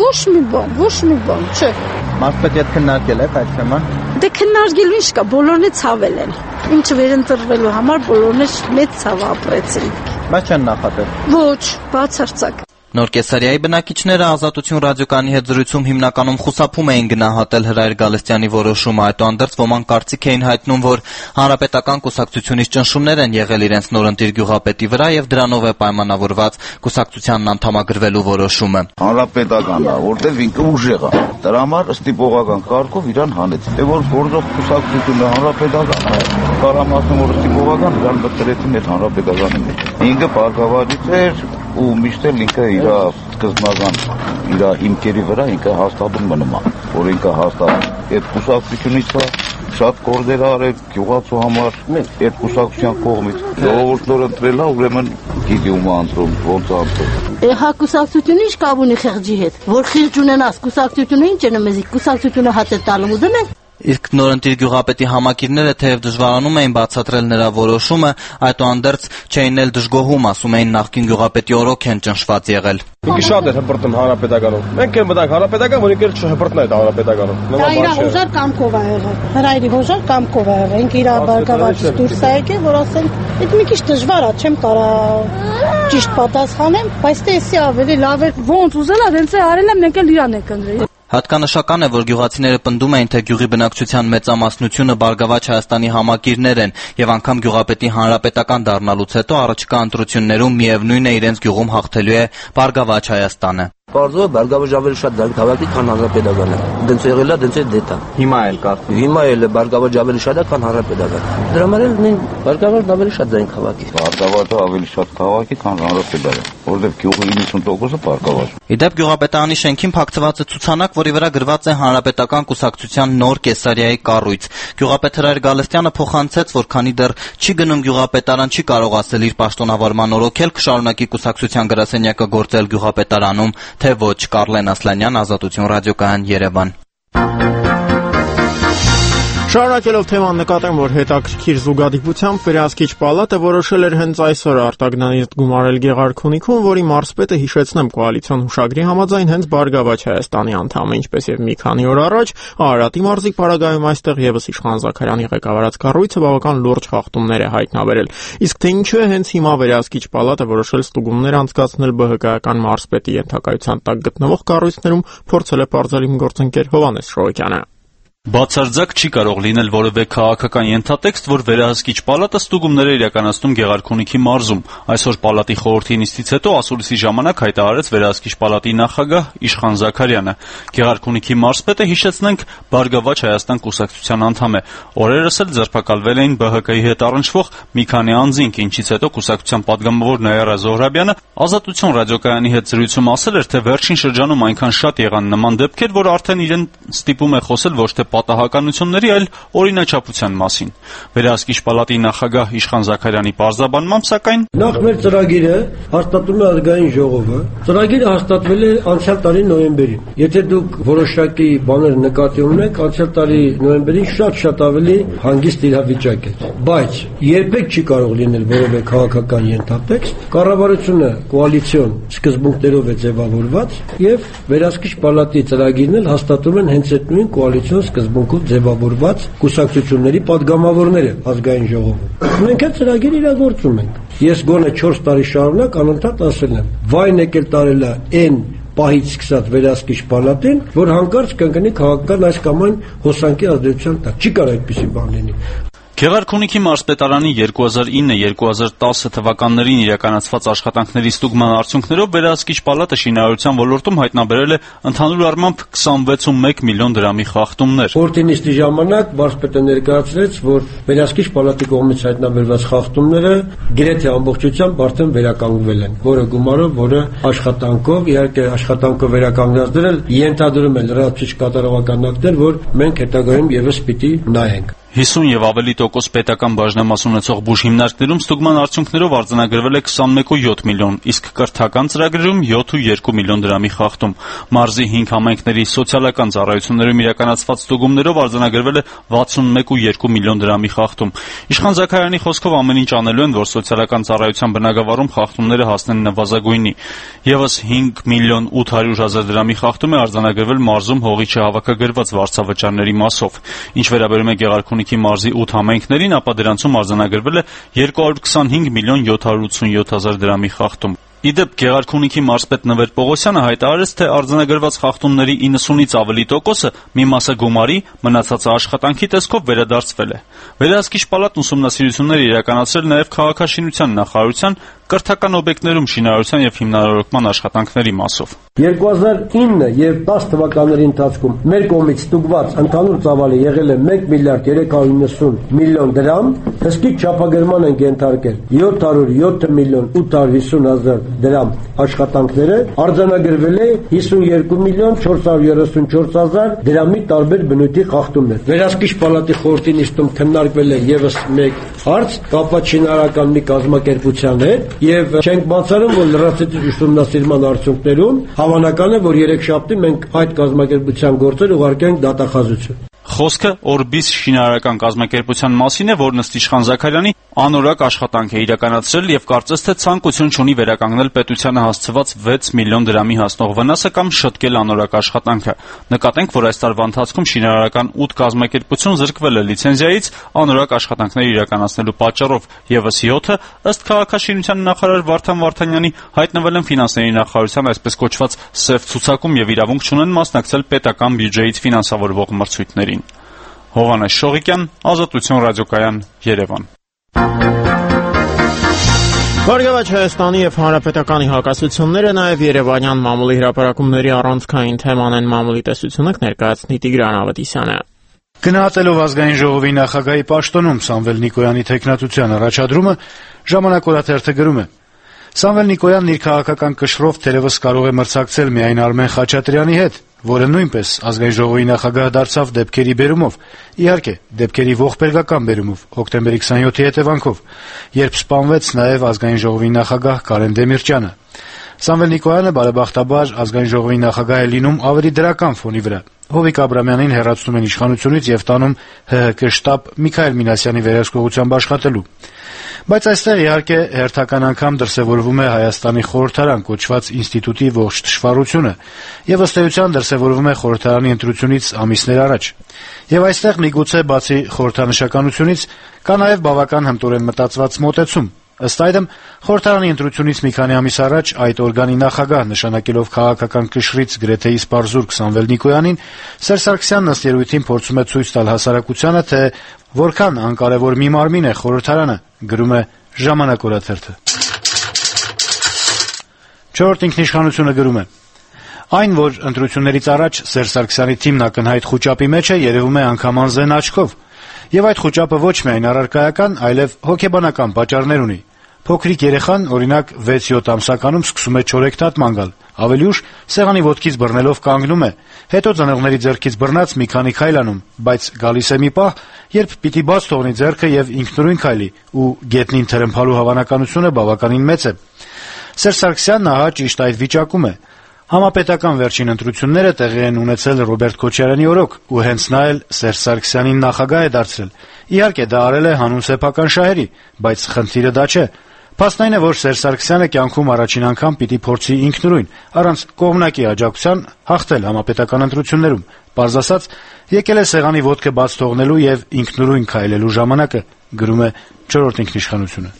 ոչ մի բան, չէ։ Մարզպետի հետ քննարկել եք այդ թեման։ Դե քննարկելու ինչ կա, բոլորն է ցավել են։ Ինչ վերընտրվելու համար բոլորն մեծ ցավ ապրեցին։ Բայց չեն նախատել։ Ոչ, բացարձակ։ Նոր Կեսարիայի բնակիչները Ազատություն ռադիոկայանի հետ զրույցում հիմնականում խուսափում էին գնահատել Հրայր Գալստյանի որոշումը, այդուհանդերձ ոմանք կարծիք էին հայտնում, որ Հանրապետական կուսակցությունից ճնշումներ են եղել իրենց նորընտիր գյուղապետի վրա եւ դրանով է պայմանավորված կուսակցությանն անդամագրվելու որոշումը։ Հանրապետականն է, որտեղ ինքը ուժեղ է, դրա համար ստիպողական կարգով իրան հանեց։ Դե որ գործող կուսակցությունը Հանրապետական է, կարամ ասեմ, որ ստիպողական իրան մտցրեցին այդ Հանրապետականի մեջ։ Ինքը Բարգավաճից էր ու միշտ էլ ինքը իր սկզբնական իր հիմքերի վրա ինքը հաստատում մնում է, որ ինքը հաստատ այդ կուսակցությունից շատ կորձեր արել գյուղացու համար, այդ կուսակցության կողմից ժողովուրդն ընտրել է, ուրեմն գիտի ում ընտրում, ոնց ընտրում։ Հա կուսակցությունը ինչ կապ ունի խեղճի հետ, որ խեղճ ունենաս կուսակցությունը ինչ է մեզ կուսակցությունը հաց է տալու ուզում եք։ Իսկ նորընտիր գյուղապետի համակիրները թեև դժվարանում էին բացատրել նրա որոշումը, այդուհանդերձ չէին էլ դժգոհում, ասում էին նախկին գյուղապետի օրոք են ճնշված եղել։ Ինքը շատ էր հպրտում Հանրապետականում։ Մենք էլ մտանք Հանրապետական, որ ինքը չհպրտնա այդ Հանրապետականում։ Դա իր հոժար կամքով է եղել։ Հրայրի հոժար կամքով է եղել։ Ինքը իր Բարգավաճից դուրս է եկել, որ ասեն, այդ մի քիչ դժվար է, չեմ կարող ճիշտ պատասխանեմ, բայց դե էսի ավելի լավ է։ Ոնց ուզելա, դենց է արել եմ, մենք էլ իրան ենք ընտրել։ Հատկանշական է, որ գյուղացիները պնդում էին, թե գյուղի բնակչության մեծամասնությունը Բարգավաճ Հայաստանի համակիրներ են եւ անգամ գյուղապետի հանրապետական դառնալուց հետո առաջիկա ընտրություններում միևնույն է իրենց գյուղում հաղթելու է Բարգավաճ Հայաստանը։ Պարզով Բարգավաճ ավելի շատ քաղաքի, քան Հանրապետականը։ Դենց եղել է, դենց է դետա։ Հիմա էլ կարծում։ Հիմա էլ Բարգավաճ ավելի շատ է, քան Հանրապետականը։ Դրա համար էլ նույն Բարգավաճն ավելի շատ ձայն քաղաքի։ Բարգավաճը ավելի շատ քաղաքի, քան Հանրապետականը, որովհետև գյուղի 90%-ը Բարգավաճ։ Իդեպ գյուղապետարանի շենքին փակցված է ցուցանակ, որի վրա գրված է Հանրապետական կուսակցության Նոր Կեսարիայի կառույց։ Գյուղապետ Հրայր Գալստյանը փոխանցեց, որ քանի դեռ չի գնում գյուղապետարան, չի կարող ասել իր պաշտոնավարման օրոքել կշարունակի կուսակցության գրասենյակը գործել գյուղապետարանում, թե ոչ։ Կարլեն Ասլանյան, Ազատություն ռադիոկայան, Երևան։ Շարունակելով թեման նկատեմ, որ հետաքրքիր զուգադիպությամբ վերահսկիչ պալատը որոշել էր հենց այսօր արտագնանիտ գումարել Գեղարքունիքում, որի մարզպետը, հիշեցնեմ, կոալիցիոն հուշագրի համաձայն հենց Բարգավաճ Հայաստանի անդամ է, ինչպես եւ մի քանի օր առաջ Արարատի մարզի պարագայում այստեղ եւս Իշխան Զաքարյանի ղեկավարած կառույցը բավական լուրջ խախտումներ է հայտնաբերել։ Իսկ թե ինչու է հենց հիմա վերահսկիչ պալատը որոշել ստուգումներ անցկացնել ԲՀԿ-ական մարզպետի ենթակայության տակ գտնվող կառույցներում, փորձել է պարզել իմ գործընկեր Հովհաննես Շոյկյանը։ Բացարձակ չի կարող լինել որևէ քաղաքական ենթատեքստ, որ վերահսկիչ պալատը ստուգումներ է իրականացնում Գեղարքունիքի մարզում։ Այսօր պալատի խորհրդի նիստից հետո ասուլիսի ժամանակ հայտարարեց վերահսկիչ պալատի նախագահ Իշխան Զաքարյանը։ Գեղարքունիքի մարզպետը, հիշեցնենք, Բարգավաճ Հայաստան կուսակցության անդամ է։ Օրերս էլ ձերբակալվել էին ԲՀԿ-ի հետ առնչվող մի քանի անձինք, ինչից հետո կուսակցության падգամավոր Նաիրա Զոհրաբյանը Ազատություն ռադիոկայանի հետ զրույցում ասել էր, թե վերջին շրջանում այնքան շատ եղան նման դեպքեր, որ արդեն իրեն ստիպում է խոսել ոչ թե պատահականությունների, այլ օրինաչափության մասին։ Վերահսկիչ պալատի նախագահ Իշխան Զաքարյանի պարզաբանմամբ, սակայն նախ մեր ծրագիրը հաստատում է ազգային ժողովը։ Ծրագիրը հաստատվել է անցյալ տարի նոյեմբերին։ Եթե դուք որոշակի բաներ նկատի ունեք, անցյալ տարի նոյեմբերին շատ ավելի հանգիստ իրավիճակ էր։ Բայց երբեք չի կարող լինել որևէ քաղաքական ենթատեքստ։ Կառավարությունը կոալիցիոն սկզբունքներով է ձևավորված եւ վերահսկիչ պալատի ծրագիրն էլ հաստատում են հենց այդ նույն կոալիցիոն սկզբունքով ձևավորված կուսակցությունների падգամավորները ազգային ժողովում։ Մենք այդ ծրագիրը իրագործում ենք։ Ես գոնե 4 տարի շարունակ անընդհատ ասել եմ. «Վայն եկել տարել է այն պահից սկսած վերահսկիչ պալատին, որ հանկարծ կընկնի քաղաքական այս կամ այն հոսանքի ազդեցության տակ։ Չի կարող այդպիսի բան լինի»։ Գեղարքունիքի մարզպետարանի 2009-2010 թվականներին իրականացված աշխատանքների ստուգման արդյունքներով վերահսկիչ պալատը շինարարության ոլորտում հայտնաբերել է ընդհանուր առմամբ 26.1 միլիոն դրամի խախտումներ։ Խորհրդի նիստի ժամանակ մարզպետը ներկայացրեց, որ վերահսկիչ պալատի կողմից հայտնաբերված խախտումները գրեթե ամբողջությամբ արդեն վերականգնվել են, որը գումարով, որը աշխատանքով, իհարկե աշխատանքով վերականգնած դրել ենթադրում է լրացուցիչ կատարողական ակտեր, որ մենք հետագայում եւս պիտի նայենք։ 50 եւ ավելի տոկոս պետական բաժնեմաս ունեցող բուժ հիմնարկներում ստուգման արդյունքներով արձանագրվել է 21.7 միլիոն, իսկ կրթական ծրագրերում 7.2 միլիոն դրամի խախտում։ Մարզի 5 համայնքների սոցիալական ծառայություններում իրականացված ստուգումներով արձանագրվել է 61.2 միլիոն դրամի խախտում։ Իշխան Զաքարյանի խոսքով ամեն ինչ անելու են, որ սոցիալական ծառայության բնագավառում խախտումները հասնեն նվազագույնի։ Եվս 5 միլիոն 800 հազար դրամի խախտում է արձանագրվել մարզում հողի չհավաքագրված վարձավճարների մասով։ Ինչ վերաբերում է Գեղարքունիքի մարզի 8 համայնքներին, ապա դրանցում արձանագրվել է 225 միլիոն 787 հազար դրամի խախտում։ Իդեպ Գեղարքունիքի մարզպետ Նվեր Պողոսյանը հայտարարեց, թե արձանագրված խախտումների 90-ից ավելի տոկոսը մի մասը գումարի, մնացածը աշխատանքի տեսքով վերադարձվել է։ Վերահսկիչ պալատն ուսումնասիրություններ իրականացրել նաև քաղաքաշինության նախարարության կրթական օբյեկտներում շինարարության եւ հիմնարարական աշխատանքների մասով։ 2009 եւ 10 թվականների ընթացքում մեր կողմից ստուգված ընդհանուր ծավալը եղել է 1 միլիարդ 390 միլիոն դրամ, հսկիչ չափագրման են ենթարկել 707 միլիոն 850 հազար դրամ աշխատանքները, արձանագրվել է 52 միլիոն 434 հազար դրամի տարբեր բնույթի խախտումներ։ Վերահսկիչ պալատի խորհրդի նիստում քննարկվել է եւս մեկ հարց կապված շինարարական մի կազմակերպության հետ եւ չենք բացառում, որ լրացուցիչ ուսումնասիրման արդյունքներում հավանական է, որ երեքշաբթի մենք այդ կազմակերպության գործեր ուղարկենք դատախազություն։ Խոսքը Օրբիս շինարարական կազմակերպության մասին է, որն ըստ Իշխան Զաքարյանի անորակ աշխատանք է իրականացրել եւ կարծես թե ցանկություն չունի վերականգնել պետությանը հասցված 6 միլիոն դրամի հասնող վնասը կամ շտկել անորակ աշխատանքը։ Նկատենք, որ այս տարվա ընթացքում շինարարական 8 կազմակերպություն զրկվել է լիցենզիայից անորակ աշխատանքներ իրականացնելու պատճառով, եւս 7-ը ըստ քաղաքաշինության նախարար Վարդան Վարդանյանի հայտնվել են ֆինանսների նախարարության այսպես կոչված սև ցուցակում եւ իրավունք չունեն մասնակցել պետական բյուջեից ֆինանսավորվող մրցույթներին։ Հովհաննես Շողիկյան, Ազատություն ռադիոկայան, Երևան։ Բարգավաճ Հայաստանի եւ Հանրապետականի հակասությունները նաեւ Երևանյան մամուլի հրապարակումների առանցքային թեման են, մամուլի տեսությունը ներկայացնի Տիգրան Ավետիսյանը։ Գնահատելով ազգային ժողովի նախագահի պաշտոնում Սամվել Նիկոյանի թեկնածության առաջադրումը, Ժամանակ օրաթերթը գրում է. Սամվել Նիկոյանն իր քաղաքական կշռով թերևս կարող է մրցակցել միայն Արմեն Խաչատրյանի հետ, որը նույնպես ազգային ժողովի նախագահ դարձավ դեպքերի բերումով, իհարկե, դեպքերի ողբերգական բերումով, հոկտեմբերի 27-ի հետևանքով, երբ սպանվեց նաև ազգային ժողովի նախագահ Կարեն Դեմիրճյանը։ Սամվել Նիկոյանը բարեբախտաբար ազգային ժողովի նախագահ է լինում ավելի դրական ֆոնի վրա։ Հովիկ Աբրամյանին հեռացնում են իշխանությունից եւ տանում ՀՀԿ շտաբ Միքայել Մինասյանի վերահսկողությամբ աշխատելու։ Բայց այստեղ իհարկե հերթական անգամ դրսևորվում է Հայաստանի խորհրդարան կոչված ինստիտուտի ողջ թշվառությունը եւ ըստ էության դրսևորվում է խորհրդարանի ընտրությունից ամիսներ առաջ։ Եվ այստեղ միգուցե բացի խորհրդանշականությունից կա նաեւ բավական հմտորեն մտածված մոտեցում։ Ըստ այդմ, խորհրդարանի ընտրությունից մի քանի ամիս առաջ այդ օրգանի նախագահ նշանակելով քաղաքական կշռից գրեթե իսպառ զուրկ Սամվել Նիկոյանին, Սերժ Սարգսյանն ըստ երևույթին փորձում է ցույց տալ հասարակությանը, թե որքան անկարևոր մի մարմին է խորհրդարանը, գրում է Ժամանակ օրաթերթը։ Չորրորդ ինքնիշխանությունը գրում է. Այն, որ ընտրություններից առաջ Սերժ Սարգսյանի թիմն ակնհայտ խուճապի մեջ է, երևում է անգամ անզեն աչքով։ Եվ այդ խուճապը ոչ միայն առարկայական, այլև հոգեբանական պատճառներ ունի։ Փոքրիկ երեխան, օրինակ 6-7 ամսականում սկսում է չորեքթաթման գալ, ավելի ուշ սեղանի ոտքից բռնելով կանգնում է, հետո ծնողների ձեռքից բռնած մի քանի քայլ անում, բայց գալիս է մի պահ, երբ պիտի բաց թողնի ձեռքը եւ ինքնուրույն քայլի, ու գետնին թրմփալու հավանականությունը բավականին մեծ է։ Սերժ Սարգսյանն ահա ճիշտ այդ վիճակում է։ Համապետական վերջին ընտրությունները տեղի են ունեցել Ռոբերտ Քոչարյանի օրոք, ու հենց նա էլ Սերժ Սարգսյանին նախագահ է դարձրել։ Իհարկե դա արել է հանուն սեփական շահերի, բայց խնդիրը դա չէ։ Փաստն այն է, որ Սերժ Սարգսյանը կյանքում առաջին անգամ պիտի փորձի ինքնուրույն, առանց կողմնակի աջակցության հաղթել համապետական ընտրություններում։ Պարզ ասած, եկել է սեղանի ոտքը բաց թողնելու եւ ինքնուրույն քայլելու ժամանակը, գրում է Չորրորդ ինքնիշխանությունը։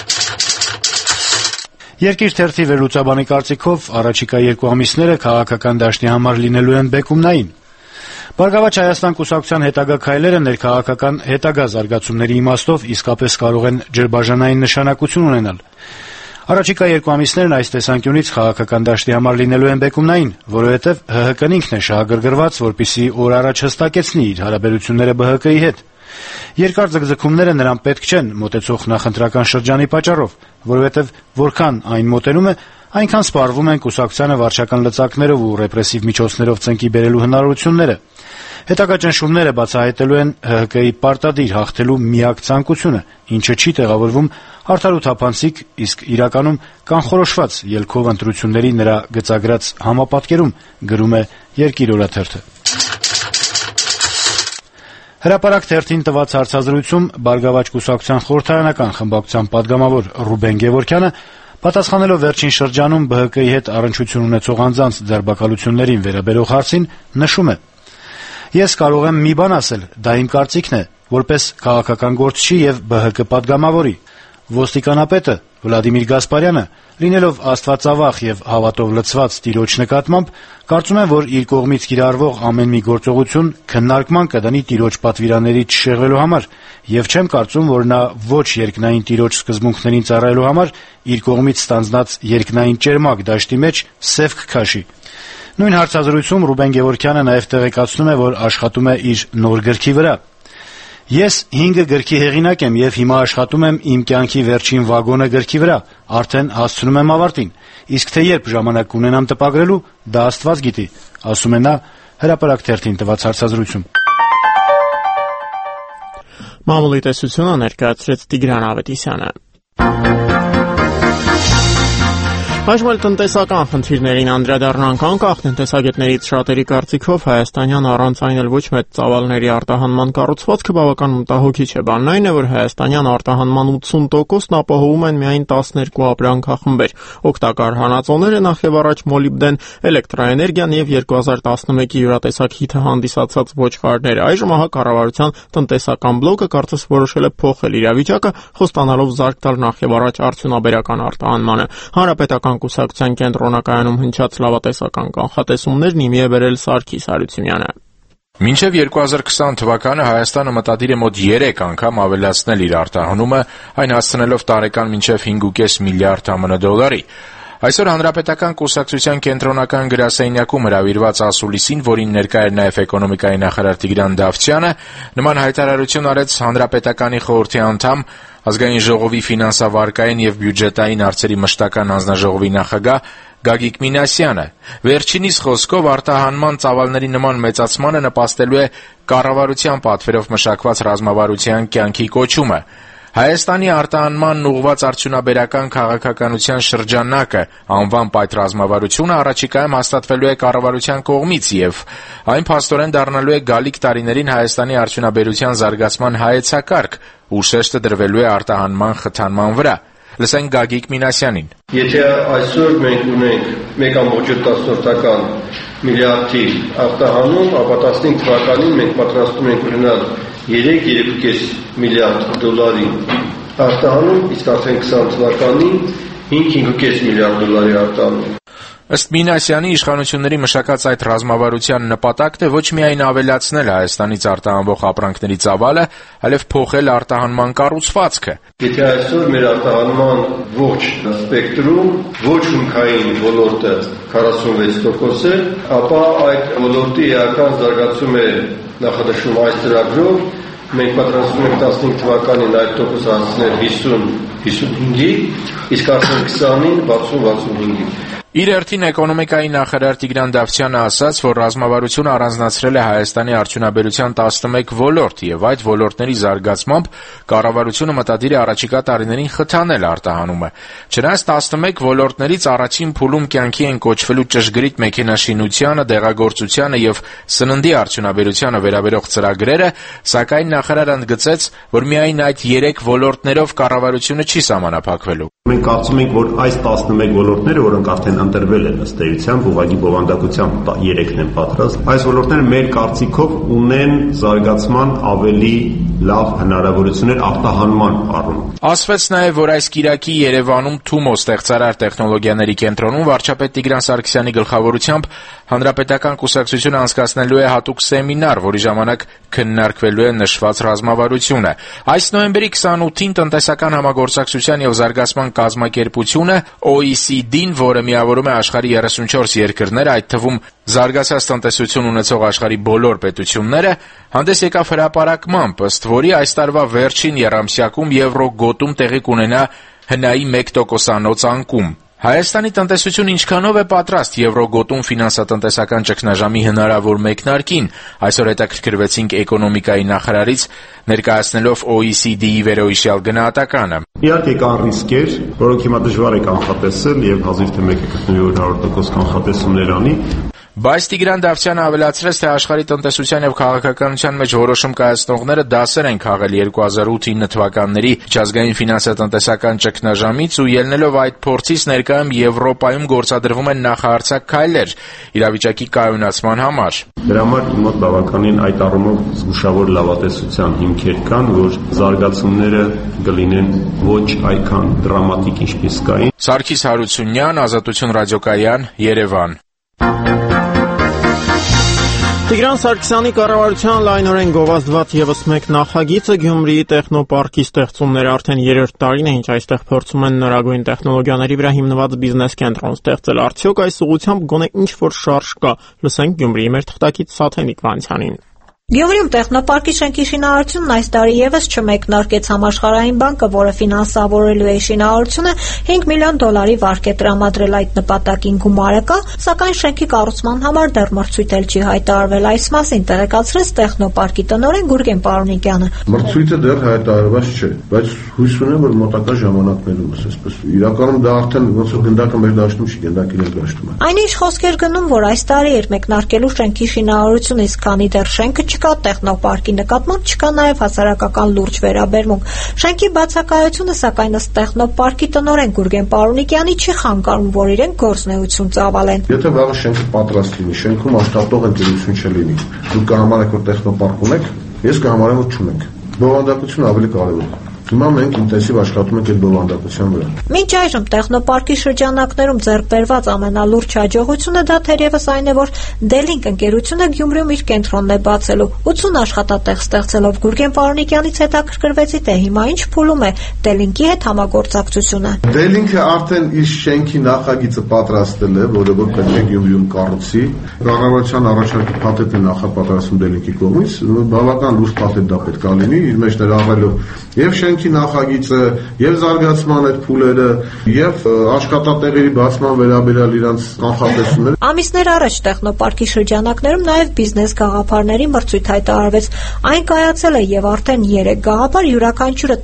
Երկիր թերթի վերլուծաբանի կարծիքով առաջիկա 2 ամիսները քաղաքական դաշտի համար լինելու են բեկումնային։ «Բարգավաճ Հայաստան» կուսակցության հետագա քայլերը ներքաղաքական հետագա զարգացումների իմաստով իսկապես կարող են ջրբաժանային նշանակություն ունենալ։ Առաջիկա 2 ամիսներն այս տեսանկյունից քաղաքական դաշտի համար լինելու են բեկումնային, որովհետև ՀՀԿ-ն ինքն է շահագրգռված, որպեսզի օր առաջ հստակեցնի իր հարաբերությունները ԲՀԿ-ի հետ։ Երկար ձգձգումները նրան պետք չեն մոտեցող նախընտրական շրջանի պատճառով, որովհետև որքան այն մոտենում է, այնքան սպառվում են կուսակցությանը վարչական լծակներով ու ռեպրեսիվ միջոցներով ծնկի բերելու հնարավորությունները։ Հետագա ճնշումները բացահայտելու են ՀՀԿ-ի պարտադիր հաղթելու միակ ցանկությունը, ինչը չի տեղավորվում արդար ու թափանցիկ, իսկ իրականում կանխորոշված ելքով ընտրությունների նրա գծագրած համապատկերում, գրում է Երկիր օրաթերթը։ Հրապարակ թերթին տված հարցազրույցում Բարգավաճ կուսակցության խորհրդարանական խմբակցության պատգամավոր Ռուբեն Գևորգյանը պատասխանելով վերջին շրջանում ԲՀԿ-ի հետ առնչություն ունեցող անձանց ձերբակալություններին վերաբերող հարցին նշում է. «Ես կարող եմ մի բան ասել, դա իմ կարծիքն է, որպես քաղաքական գործչի եւ ԲՀԿ պատգամավորի։ Ոստիկանապետը Վլադիմիր Գասպարյանը, լինելով աստվածավախ եւ հավատով լցված տիրոջ նկատմամբ, կարծում եմ, որ իր կողմից կիրառվող ամեն մի գործողություն քննարկման կդնի տիրոջ պատվիրաններից չշեղվելու համար, եւ չեմ կարծում, որ նա ոչ երկնային տիրոջ սկզբունքներին ծառայելու համար իր կողմից ստանձնած երկնային ճերմակ դաշտի մեջ սև կքաշի»։ Նույն հարցազրույցում Ռուբեն Գևորգյանը նաեւ տեղեկացնում է, որ աշխատում է իր նոր գրքի վրա։ «Ես 5 գրքի հեղինակ եմ եւ հիմա աշխատում եմ իմ կյանքի վերջին վագոնը գրքի վրա, արդեն հասցնում եմ ավարտին, իսկ թե երբ ժամանակ կունենամ տպագրելու, դա Աստված գիտի», ասում է նա Հրապարակ թերթին տված հարցազրույցում։ Մամուլի տեսությունը ներկայացրեց Տիգրան Ավետիսյանը։ Այժմ էլ տնտեսական խնդիրներին անդրադառնանք, անկախ տնտեսագետներից շատերի կարծիքով Հայաստանյան առանց այն էլ ոչ մեծ ծավալների արտահանման կառուցվածքը բավական մտահոգիչ է։ Բանն այն է, որ Հայաստանյան արտահանման 80%-ն ապահովում են միայն 12 ապրանքախմբեր։ Օգտակար հանածոները նախևառաջ մոլիբդեն, էլեկտրաէներգիան եւ 2011-ի յուրատեսակ հիթը հանդիսացած ոչխարները։ Այժմ ահա կառավարության տնտեսական բլոկը կարծես որոշել է փոխել իրավիճակը, խոստանալով զարկ տալ նախևառաջ արդյունաբերական արտահանմանը։ Հանրապետական կուսակցության կենտրոնակայանում հնչած լավատեսական կանխատեսումներն իմի է բերել Սարգիս Հարությունյանը։ Մինչև 2020 թվականը Հայաստանը մտադիր է մոտ 3 անգամ ավելացնել իր արտահանումը, այն հասցնելով տարեկան մինչև 5.5 միլիարդ ԱՄՆ-դոլարի։ Այսօր Հանրապետական կուսակցության կենտրոնական գրասենյակում հրավիրված ասուլիսին, որին ներկա էր նաև էկոնոմիկայի նախարար Տիգրան Դավթյանը, նման հայտարարություն արեց Հանրապետականի խորհրդի անդամ, Ազգային ժողովի ֆինանսավարկային եւ բյուջետային հարցերի մշտական հանձնաժողովի նախագահ Գագիկ Մինասյանը։ Վերջինիս խոսքով արտահանման ծավալների նման մեծացմանը նպաստելու է կառավարության պատվերով մշակված ռազմավարության կյանքի կոչումը։ Հայաստանի արտահանման ուղղված արդյունաբերական քաղաքականության շրջանակը անվամբ այդ ռազմավարությունը առաջիկայում հաստատվելու է կառավարության կողմից եւ այն փաստորեն դառնալու է գալիք տարիներին Հայաստանի արդյունաբերության զարգացման հայեցակարգ, ուշեշտը դրվելու է արտահանման խթանման վրա։ Լսենք Գագիկ Մինասյանին։ Եթե այսօր մենք ունենք 1.7 միլիարդի արտահանում, ապա 15 թվականին մենք պատրաստում ենք ունենալ 3.5 միլիարդ դոլարի արտահանում, իսկ արդեն 20 թվականին 5.5 միլիարդ դոլարի արտահանում։ Ըստ Մինասյանի, իշխանությունների մշակած այդ ռազմավարության նպատակն է ոչ միայն ավելացնել Հայաստանից արտահանվող ապրանքների ծավալը, այլև փոխել արտահանման կառուցվածքը։ Եթե այսօր մեր արտահանման ողջ սպեկտրում ոչ հումքային ոլորտը 46% է, ապա այդ ոլորտի էական զարգացում է նախատեսվում այս ծրագրով մենք պատրաստվում ենք 15 թվականին այդ տոկոսը հասցնել 50-55-ի, իսկ արդեն 20-ին 60-65-ի։ Իր հերթին էկոնոմիկայի նախարար Տիգրան Դավթյանը ասաց, որ ռազմավարությունը առանձնացրել է Հայաստանի արդյունաբերության 11 ոլորտ եւ այդ ոլորտների զարգացմամբ կառավարությունը մտադիր է առաջիկա տարիներին խթանել արտահանումը։ Չնայած 11 ոլորտներից առաջին փուլում կյանքի են կոչվելու ճշգրիտ մեքենաշինությանը, դեղագործությանը եւ սննդի արդյունաբերությանը վերաբերող ծրագրերը, սակայն նախարարը ընդգծեց, որ միայն այդ 3 ոլորտներով կառավարությունը չի սահմանափակվելու։ Մենք կարծում ենք, որ այս 11 ոլորտները, որոնք արդեն ընտրվել են ըստ էության, ուղղակի բովանդակությամբ 3-ն են պատրաստ, այս ոլորտները մեր կարծիքով ունեն զարգացման ավելի լավ հնարավորություններ արտահանման առումով։ Ասվեց նաև, որ այս կիրակի Երևանում Թումո ստեղծարար տեխնոլոգիաների կենտրոնում վարչապետ Տիգրան Սարգսյանի գլխավորությամբ Հանրապետական կուսակցությունը անցկացնելու է հատուկ սեմինար, որի ժամանակ քննարկվելու է նշված ռազմավարությունը։ Այս նոյեմբերի 28-ին տնտեսական համագործակցության եւ զարգացման կազմակերպությունը OECD-ն, որը միավորում է աշխարհի 34 երկրներ, այդ թվում զարգացած տնտեսություն ունեցող աշխարհի բոլոր պետությունները, հանդես եկավ հրապարակմամբ, ըստ որի այս տարվա վերջին եռամսյակում եվրո գոտում տեղի կունենա հնայի 1% անկում։ Հայաստանի տնտեսությունը ինչքանով է պատրաստ եվրոգոտում ֆինանսատնտեսական ճգնաժամի հնարավոր մեկնարկին, այսօր հետաքրքրվեցինք էկոնոմիկայի նախարարից, ներկայացնելով OECD-ի վերոհիշյալ գնահատականը։ Իհարկե կան ռիսկեր, որոնք հիմա դժվար է կանխատեսել եւ հազիվ թե մեկը գտնվի 100% կանխատեսումներ անի։ Բայց Տիգրան Դավթյանը ավելացրեց, թե աշխարհի տնտեսության եւ քաղաքականության մեջ որոշում կայացնողները դասեր են քաղել 2008-9 թվականների միջազգային ֆինանսատնտեսական ճգնաժամից ու ելնելով այդ փորձից ներկայում Եվրոպայում գործադրվում են նախահարցակ քայլեր իրավիճակի կայունացման համար։ Դրա համար իմ մոտ բավականին այդ առումով զգուշավոր լավատեսության հիմքեր կան, որ զարգացումները կլինեն ոչ այդքան դրամատիկ, ինչպես կային։ Սարգիս Հարությունյան, Ազատություն ռադիոկայան, Երևան։ Տիգրան Սարգսյանի կառավարության լայնորեն գովազդված եւս մեկ նախագիծը Գյումրիի տեխնոպարկի ստեղծումները արդեն 3-րդ տարին է, ինչ այստեղ փորձում են նորագույն տեխնոլոգիաների վրա հիմնված բիզնես կենտրոն ստեղծել։ Արդյոք այս ուղղությամբ գոնե ինչ-որ շարժ կա։ Լսենք Գյումրիի մեր թղթակից Սաթենիկ Վանցյանին։ Գյումրիում տեխնոպարկի շենքի շինարարությունն այս տարի եւս չմեկնարկեց համաշխարհային բանկը, որը ֆինանսավորելու է շինարարությունը, $5 միլիոն վարկ է տրամադրել այդ նպատակին գումարը կա, սակայն շենքի կառուցման համար դեռ մրցույթ էլ չի հայտարարվել։ Այս մասին տեղեկացրեց տեխնոպարկի տնօրեն Գուրգեն Պարոնիկյանը։ Մրցույթը դեռ հայտարարված չէ, բայց հույս ունեմ, որ մոտակա ժամանակներում, այսպես իրականում դա արդեն ոնց որ գնդակը մեր դաշտում չի, գնդակի դեր դաշտում է։ Այնինչ խոսքեր գնում, որ այս տարի էր մեկնարկելու շենքի շինարարությունը, իսկ քանի դեռ շենքը չկա տեխնոպարկի նկատմամբ չկա նաև հասարակական լուրջ վերաբերմունք։ Շենքի բացակայությունը, սակայն ըստ տեխնոպարկի տնօրեն Գուրգեն Պարոնիկյանի չի խանգարում, որ իրենք գործունեություն ծավալեն։ Եթե վաղը շենքը պատրաստ լինի, շենքում աշխատող ընկերություն չլինի, դուք կհամարեք, որ տեխնոպարկ ունեք, ես կհամարեմ, որ չունեք։ Բովանդակությունը ավելի կարևոր է։ Հիմա մենք ինտենսիվ աշխատում ենք այդ բովանդակության վրա։ Մինչ այժմ տեխնոպարկի շրջանակներում ձեռք բերված ամենալուրջ հաջողությունը դա թերևս այն է, որ Դելինք ընկերությունը Գյումրիում իր կենտրոնն է բացելու 80 աշխատատեղ ստեղծելով։ Գուրգեն Պարոնիկյանից հետաքրքրվեցի, թե հիմա ինչ փուլում է Դելինքի հետ համագործակցությունը։ Դելինքը արդեն իր շենքի նախագիծը պատրաստել է, որը որ պետք է Գյումրիում կառուցի։ Կառավարության առաջարկի փաթեթը նախապատրաստում Դելինքի կողմից, բավական լուրջ փաթեթ դա պետք է լինի, իր մեջ ներառելով եւ շենքի նախագիծը, եւ զարգացման այդ փուլերը, եւ աշխատատեղերի բացման վերաբերյալ իրանց կանխատեսումները։ Ամիսներ առաջ տեխնոպարկի շրջանակներում նաեւ բիզնես գաղափարների մրցույթ հայտարարվեց։ Այն կայացել է եւ արդեն 3 գաղափար յուրաքանչյուրը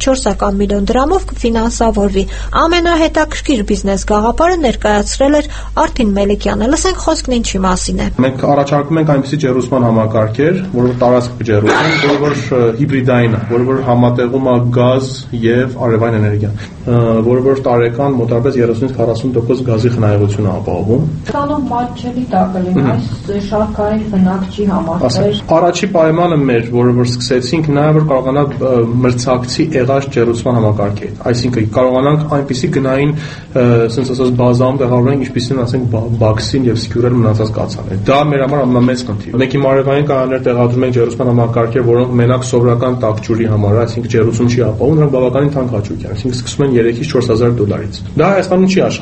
14 միլիոն դրամով կֆինանսավորվի։ Ամենահետաքրքիր բիզնես գաղափարը ներկայացրել էր Արթին Մելիքյանը։ Լսենք խոսքն ինչի մասին է։ Մենք առաջարկում ենք այնպիսի ջեռուցման համակարգեր, որը տարածք ջեռուցում, որը հիբրիդային է, որը համատեղում է գազ եւ արևային էներգիա, որը տարեկան մոտավորապես 30-40% գազի խնայողություն է ապահովում։ Կանոն մատչելի տակալին այս շարքային բնակչի համար։ Առաջի պայմանը մեր, որը սկսեցինք, նա որ կարողանա մրցակցի եղած ջեռուցման համակարգի, այսինքն կարողանանք այնպիսի գնային, ասենց ասած բազայում տեղավորենք, ինչպիսին ասենք բաքսին եւ սքյուրել մնացած կացաներ։ Դա մեր համար ամենամեծ խնդիրը։ Մենք իմ արևային կանոններ տեղադրում ենք ջեռուցման համակարգեր, որոնք մենակ սովորական տաքջուրի համար, այսինքն ջեռուցում չի ապահովում, նրանք բավականին թանկ հաճույք են, այսինքն սկսում են $3,000-4,000։ Դա Հայաստանում չի աշխատում։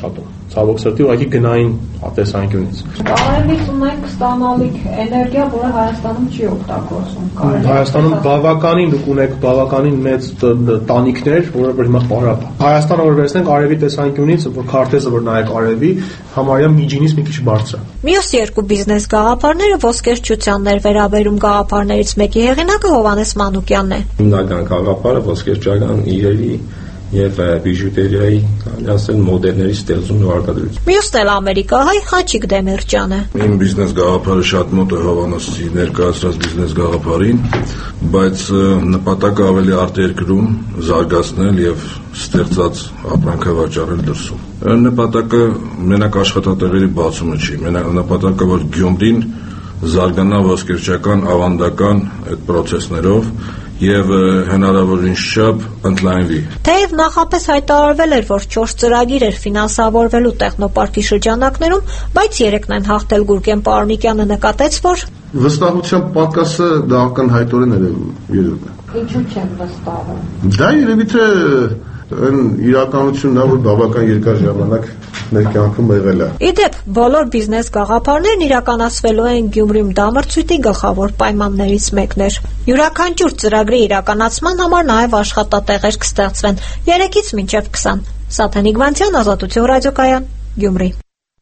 ցավոք սրտի ուղղակի գնային տեսանկյունից։ Արևից ունենք ստանալիք էներգիա, որը Հայաստանում չի օգտագործվում։ Հայաստանում բավականին դուք ունեք բավականին մեծ տանիքներ, որը որ հիմա պարապ։ Հայաստանը որ վերցնենք արևի տեսանկյունից, որ քարտեզը որ նայեք արևի, համարյա միջինից մի քիչ բարձր է։ Մյուս երկու բիզնես գաղափարները ոսկերչությանն էր վերաբերում գաղափարներից մեկի հեղինակը Հովհաննես Մանուկյանն է։ Հիմնական գաղափարը ոսկերչական իրերի եւ բիժուտերիայի ասել մոդելների ստեղծումն ու արտադրություն։ Մյուսն էլ ամերիկահայ Խաչիկ Դեմիրճյանը։ Իմ բիզնես գաղափարը շատ մոտ է Հովհաննեսի ներկայացրած բիզնես գաղափարին, բայց նպատակը ավելի արտերկրում զարգացնել եւ ստեղծած ապրանքը վաճառել դրսում։ Նպատակը մենակ աշխատատեղերի բացումը չի, մենակ նպատակը որ Գյումրին զարգանա ոսկերչական ավանդական այդ process-ներով եւ հնարավորին շապ ընդլայնվի։ Թեև նախապես հայտարարվել էր, որ 4 ծրագիր էր ֆինանսավորվելու տեխնոպարկի շրջանակներում, բայց երեքն են հաղթել Գուրգեն Պարոնիկյանը նկատեց, որ վստահության պակասը դա ակնհայտորեն երևում է։ Ինչու՞ չեն վստահում։ Դա երևի թե այն իրականությունն է, որ բավական երկար ժամանակ մեր կյանքում եղել է։ Իդեպ, բոլոր բիզնես գաղափարներն իրականացվելու են Գյումրիում, դա մրցույթի գլխավոր պայմաններից մեկն էր։ Յուրաքանչյուր ծրագրի իրականացման համար նաև աշխատատեղեր կստեղծվեն 3-ից մինչև 20։ Սաթեն Իգվանցյան, Ազատություն ռադիոկայան, Գյումրի։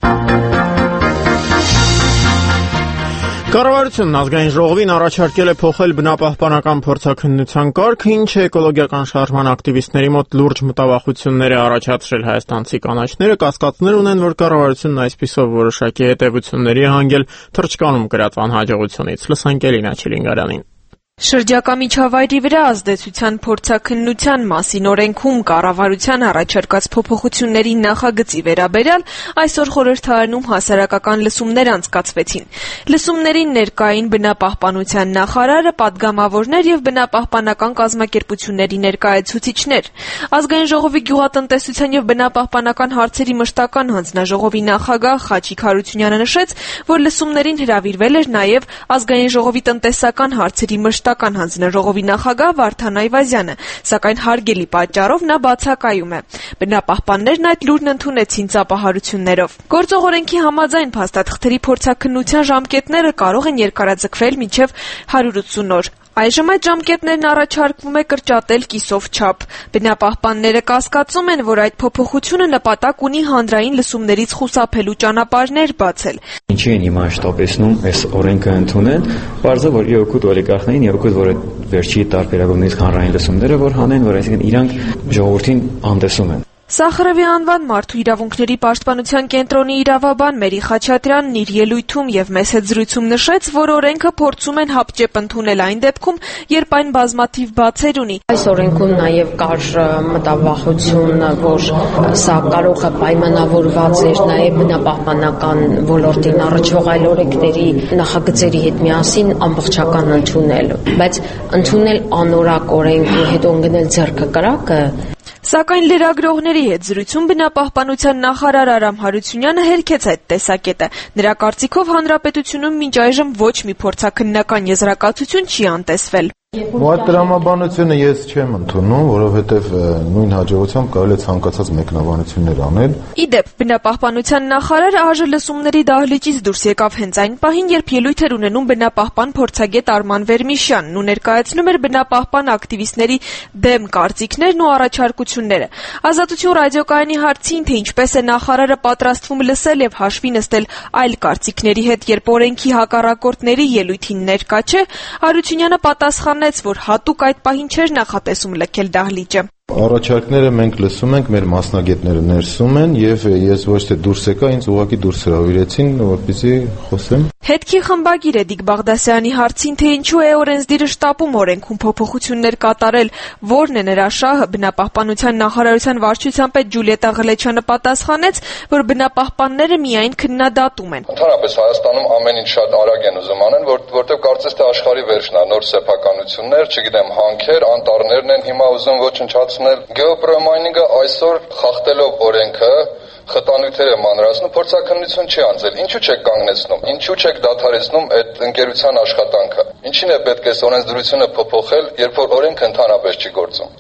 Կառավարությունն ազգային ժողովին առաջարկել է փոխել բնապահպանական փորձաքննության կարգը, ինչը էկոլոգիական շարժման ակտիվիստների մոտ լուրջ մտավախություններ է առաջացրել։ Հայաստանցի կանաչները կասկածներ ունեն, որ կառավարությունն այսպիսով որոշակի հետևությունների է հանգել թռչկանում կրած անհաջողությունից։ Լսենք Էլինա Չիլինգարյանին։ Շրջակա միջավայրի վրա ազդեցության փորձաքննության մասին օրենքում կառավարության առաջարկած փոփոխությունների նախագծի վերաբերյալ այսօր խորհրդարանում հասարակական լսումներ անցկացվեցին։ Լսումներին ներկային բնապահպանության նախարարը, պատգամավորներ եւ բնապահպանական կազմակերպությունների ներկայացուցիչներ։ Ազգային ժողովի գյուղատնտեսության եւ բնապահպանական հարցերի մշտական հանձնաժողովի նախագահ Խաչիկ Հարությունյանը նշեց, որ լսումներին հրավիրվել էր նաեւ ազգային ժողովի տնտեսական հարցերի մշտական հանձնաժողովի նախագահ Վարդան Այվազյանը, սակայն հարգելի պատճառով նա բացակայում է։ Բնապահպաններն այդ լուրն ընդունեցին ծափահարություններով։ Գործող օրենքի համաձայն փաստաթղթերի փորձաքննության ժամկետները կարող են երկարաձգվել մինչև 180 օր։ Այժմ այդ ժամկետներն առաջարկվում է կրճատել կիսով չափ։ Բնապահպանները կասկածում են, որ այդ փոփոխությունը նպատակ ունի հանրային լսումներից խուսափելու ճանապարհներ բացել։ Ինչի են հիմա շտապեցնում այս օրենքը ընդունել, բարձր որ իօգուտ օլիգարխներին, իօգուտ որ վերջի տարբերակով նույնիսկ հանրային լսումները որ հանեն, որ այսինքն իրանք ժողովրդին անդեսում են։ Սախարովի անվան մարդու իրավունքների պաշտպանության կենտրոնի իրավաբան Մերի Խաչատրյանն իր ելույթում եւ մեծ հետ զրույցում նշեց, որ օրենքը փորձում են հապճեպ ընդունել այն դեպքում, երբ այն բազմաթիվ բացեր ունի։ Այս օրենքում նաեւ կար մտավախություն, որ սա կարող է պայմանավորված էր նաեւ բնապահպանական ոլորտին առնչվող այլ օրենքների նախագծերի հետ միասին ամբողջական ընդունել, բայց ընդունել անորակ օրենքի հետ ընկնել ձեռքը կրակը։ Սակայն լրագրողների հետ զրույցում բնապահպանության նախարար Արամ Հարությունյանը հերքեց այդ տեսակետը։ Նրա կարծիքով հանրապետությունում մինչ այժմ ոչ մի փորձաքննական եզրակացություն չի անտեսվել։ Այդ տրամաբանությունը ես չեմ ընդունում, որովհետև նույն հաջողությամբ կարելի է ցանկացած մեկնաբանություններ անել։ Իդեպ, բնապահպանության նախարարը ԱԺ լսումների դահլիճից դուրս եկավ հենց այն պահին, երբ ելույթ էր ունենում բնապահպան փորձագետ Արման Վերմիշյանն ու ներկայացնում էր բնապահպան ակտիվիստների դեմ կարծիքներն ու առաջարկությունները։ Ազատություն ռադիոկայանի հարցին, թե ինչպես է նախարարը պատրաստվում լսել եւ հաշվի նստել այլ կարծիքների հետ, երբ օրենքի հակառակորդների ելույթին ներկա չէ, Հարությունյանը պատասխանեց, որ հատուկ այդ պահին չէր նախատեսում լքել դահլիճը։ Առաջարկները մենք լսում ենք, մեր մասնագետները ներսում են եւ ես ոչ թե դուրս եկա, ինձ ուղղակի դուրս հրավիրեցին, որպեսզի խոսեմ։ Հետքի խմբագիր Էդիկ Բաղդասարյանի հարցին, թե ինչու է օրենսդիրը շտապում օրենքում փոփոխություններ կատարել, որն է նրա շահը, բնապահպանության նախարարության վարչության պետ Ջուլիետա Ղլեչյանը պատասխանեց, որ բնապահպանները միայն քննադատում են։ Ընդհանրապես Հայաստանում ամեն ինչ շատ արագ են ուզում անեն, որտեղ կարծես թե աշխարհի վերջն է, նոր սեփականություններ, չգիտեմ, հանքեր, անտառներն են հիմա ուզում ոչնչացնել։ Գեոպրոմայնինգը այսօր խախտելով օրենքը խտանյութեր է մանրացնում, փորձաքննություն չի անցել։ Ինչու չեք կանգնեցնում, ինչու չեք դադարեցնում այդ ընկերության աշխատանքը։ Ինչին է պետք է օրենսդրությունը փոփոխել, երբ որ օրենքը ընդհանրապես չի գործում։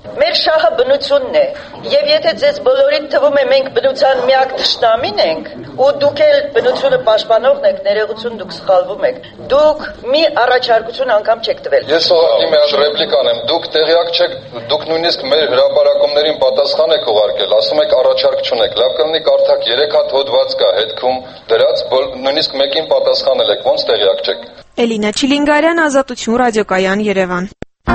Մեր շահը բնությունն է, եւ եթե ձեզ բոլորիդ թվում է մենք բնության միակ թշնամին ենք, ու դուք էլ բնությունը պաշտպանողն եք, ներողություն, դուք սխալվում եք։ Դուք մի առաջարկություն անգամ չեք տվել։ Ես ուղղակի մի հատ ռեպլիկ անեմ, դուք տեղյակ չեք, դուք նույնիսկ մեր հրապարակումներին պատասխան եք ուղարկել, ասում եք առաջարկ չունեք, լավ կլինի կարդաք 3 հատ հոդված կա հետքում դրած, նույնիսկ մեկին պատասխանել եք, ոնց տեղյակ չեք։ Էլինա Չիլինգարյան, Ազատություն ռադիոկայան, Երևան։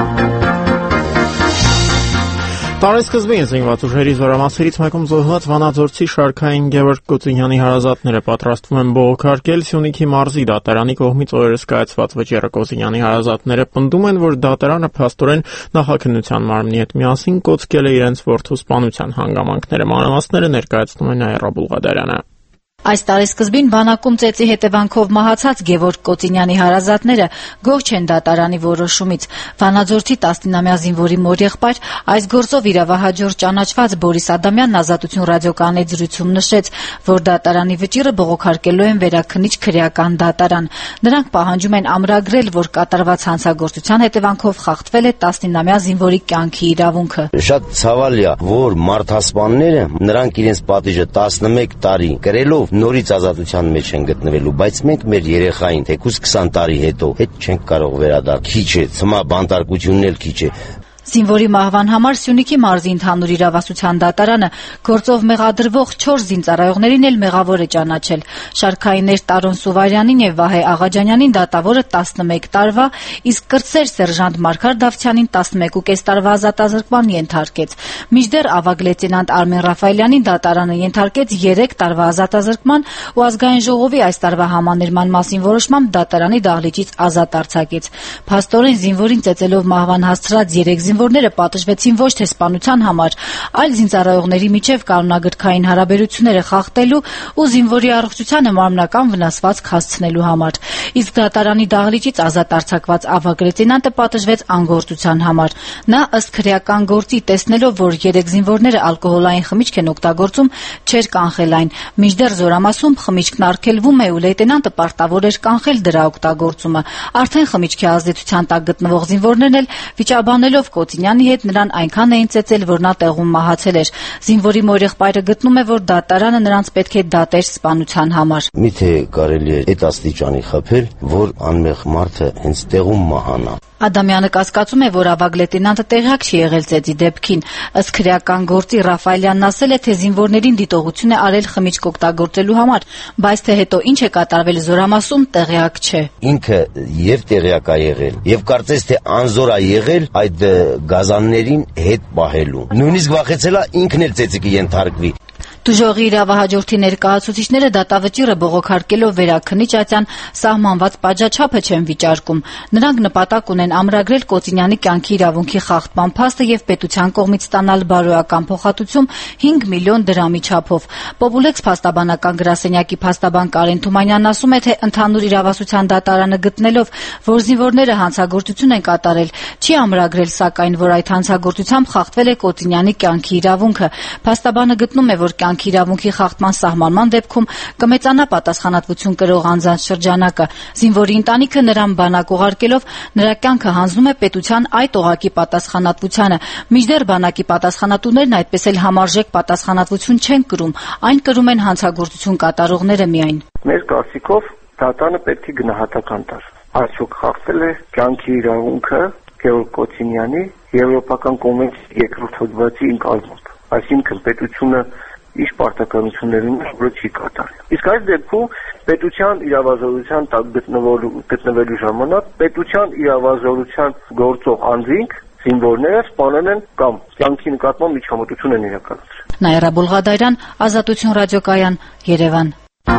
Տարեսկզբին զինված ուժերի զորամասերից մեկում զոհված վանաձորցի շարքային Գևորգ Կոցինյանի հարազատները պատրաստվում են բողոքարկել Սյունիքի մարզի դատարանի կողմից օրերս կայացված վճիռը։ Կոցինյանի հարազատները պնդում են, որ դատարանը փաստորեն նախաքննության մարմնի հետ միասին կոծկել է իրենց որդու սպանության հանգամանքները։ Մանրամասները ներկայացնում է Նաիրա Բուլղադարյանը։ Այս տարեսկզբին բանակում ծեծի հետևանքով մահացած Գևորգ Կոցինյանի հարազատները գոհ չեն դատարանի որոշումից։ Վանաձորցի 19-ամյա զինվորի մորեղբայր այս գործով իրավահաջորդ ճանաչված Բորիս Ադամյանն Ազատություն ռադիոկայանի զրույցում նշեց, որ դատարանի վճիռը բողոքարկելու են վերաքննիչ քրեական դատարան։ Նրանք պահանջում են ամրագրել, որ կատարված հանցագործության հետևանքով խախտվել է 19-ամյա զինվորի կյանքի իրավունքը։ Շատ ցավալի է, որ մարդասպանները նրանք իրենց պատիժը 11 տարի կրելով նորից ազատության մեջ են գտնվելու, բայց մենք մեր երեխային թեկուզ 20 տարի հետո հետ չենք կարող վերադառնալ։ Քիչ է, ցմա բանտարկությունն էլ քիչ է։ Զինվորի մահվան համար Սյունիքի մարզի ընդհանուր իրավասության դատարանը գործով մեղադրվող 4 զինծառայողներին էլ մեղավոր է ճանաչել։ Շարքայիններ Տարոն Սուվարյանին եւ Վահե Աղաջանյանին դատավորը 11 տարվա, իսկ կրտսեր սերժանտ Մարգար Դավթյանին 11.5 տարվա ազատազրկման ենթարկեց։ Մինչդեռ ավագ լեյտենանտ Արմեն Ռաֆայելյանին դատարանը ենթարկեց 3 տարվա ազատազրկման ու ազգային ժողովի այս տարվա համաներման մասին որոշմամբ դատարանի դահլիճից ազատ արձակեց։ Փաստորեն զինվորին ծեծելով մահվան հասցրած 3 զինվորները պատժվեցին ոչ թե սպանության համար, այլ զինծառայողների միջև կանոնագրքային հարաբերությունները խախտելու ու զինվորի առողջությանը մարմնական վնասվածք հասցնելու համար։ Իսկ դատարանի դահլիճից ազատ արձակված ավագ լեյտենանտը պատժվեց անգործության համար։ Նա ըստ քրեական գործի տեսնելով, որ 3 զինվորները ալկոհոլային խմիչք են օգտագործում, չէր կանխել այն։ Մինչդեռ զորամասում խմիչքն արգելվում է ու լեյտենանտը պարտավոր էր կանխել դրա օգտագործումը։ Արդեն խմիչքի ազդեցության տակ գտնվող զինվորներն էլ վիճաբանելով Կոցինյանի հետ նրան այնքան էին ծեծել, որ նա տեղում մահացել էր։ Զինվորի մորեղբայրը գտնում է, որ դատարանը նրանց պետք է դատեր սպանության համար։ Միթե կարելի է այդ աստիճանի խփել, որ անմեղ մարդը հենց տեղում մահանա։ Ադամյանը կասկածում է, որ ավագ լեյտենանտը տեղյակ չի եղել ծեծի դեպքին։ Ըստ քրեական գործի Ռաֆայելյանն ասել է, թե զինվորներին դիտողություն է արել խմիչք օգտագործելու համար, բայց թե հետո ինչ է կատարվել զորամասում, տեղյակ չէ։ Ինքը եւ տեղյակ է եղել, եւ կարծես թե անզոր է եղել այդ գազաններին հետ պահելու։ Նույնիսկ վախեցել է ինքն էլ ծեծիկի ենթարկվի։ Դժողի իրավահաջորդի ներկայացուցիչները դատավճիռը բողոքարկելով վերաքննիչ ատյան սահմանված պատժաչափը չեն վիճարկում։ Նրանք նպատակ ունեն ամրագրել Կոցինյանի կյանքի իրավունքի խախտման փաստը եւ պետության կողմից ստանալ բարոյական փոխհատուցում 5 միլիոն դրամի չափով։ Պոպուլեքս փաստաբանական գրասենյակի փաստաբան Կարեն Թումանյանն ասում է, թե ընդհանուր իրավասության դատարանը գտնելով, որ զինվորները հանցագործություն են կատարել, չի ամրագրել սակայն, որ այդ հանցագործությամբ խախտվել է Կոցինյանի կյանքի իրավունքը։ Փաստաբանը գտնում է, որ կյանքի իրավունքի խախտման սահմանման դեպքում կմեծանա պատասխանատվություն կրող անձանց շրջանակը։ Զինվորի ընտանիքը նրան բանակ ուղարկելով նրա կյանքը հանձնում է պետության այդ օղակի պատասխանատվությանը։ Մինչդեռ բանակի պատասխանատուներն այդպես էլ համարժեք պատասխանատվություն չեն կրում, այն կրում են հանցագործություն կատարողները միայն։ Մեր կարծիքով դատարանը պետք է գնահատական տար։ Արդյոք խախտվել է կյանքի իրավունքը Գևորգ Կոցինյանի Եվրոպական կոնվենցիայի երկրորդ հոդվածի ընկալմամբ։ Այսինքն պետությունը իր պարտականություններն որը չի կատարել։ Իսկ այս դեպքում պետության իրավազորության տակ գտնվելու ժամանակ պետության իրավազորության գործող անձինք զինվորները սպանել են կամ կյանքի նկատմամբ միջամտություն են իրականացրել։ Նաիրա Բուլղադարյան, Ազատություն ռադիոկայան, Երևան։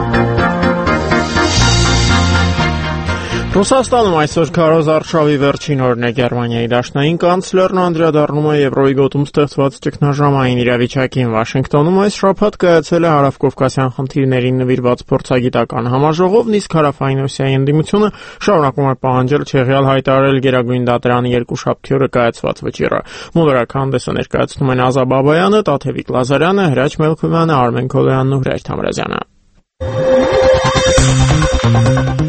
Ռուսաստանում այսօր Քարոզ Արշավի վերջին օրն է։ Գերմանիայի դաշնային կանցլերն անդրադառնում է Եվրոյի գոտում ստեղծված ճգնաժամային իրավիճակին։ Վաշինգտոնում այս շաբաթ կայացել է հարավկովկասյան խնդիրներին նվիրված փորձագիտական համաժողովն, իսկ հարավային Ռուսիայի ընդդիմությունը շարունակում է պահանջել չեղյալ հայտարարել Գերագույն դատարանի երկուշաբթի օրը կայացված վճիռը։ Մոդերակ հանդեսը ներկայացնում են Ազա Բաբայանը, Տաթևիկ Լազարյանը, Հրաչ Մելքումյանը, Արմեն Քոլոյանն ու Հրաչ Թամրազյանը։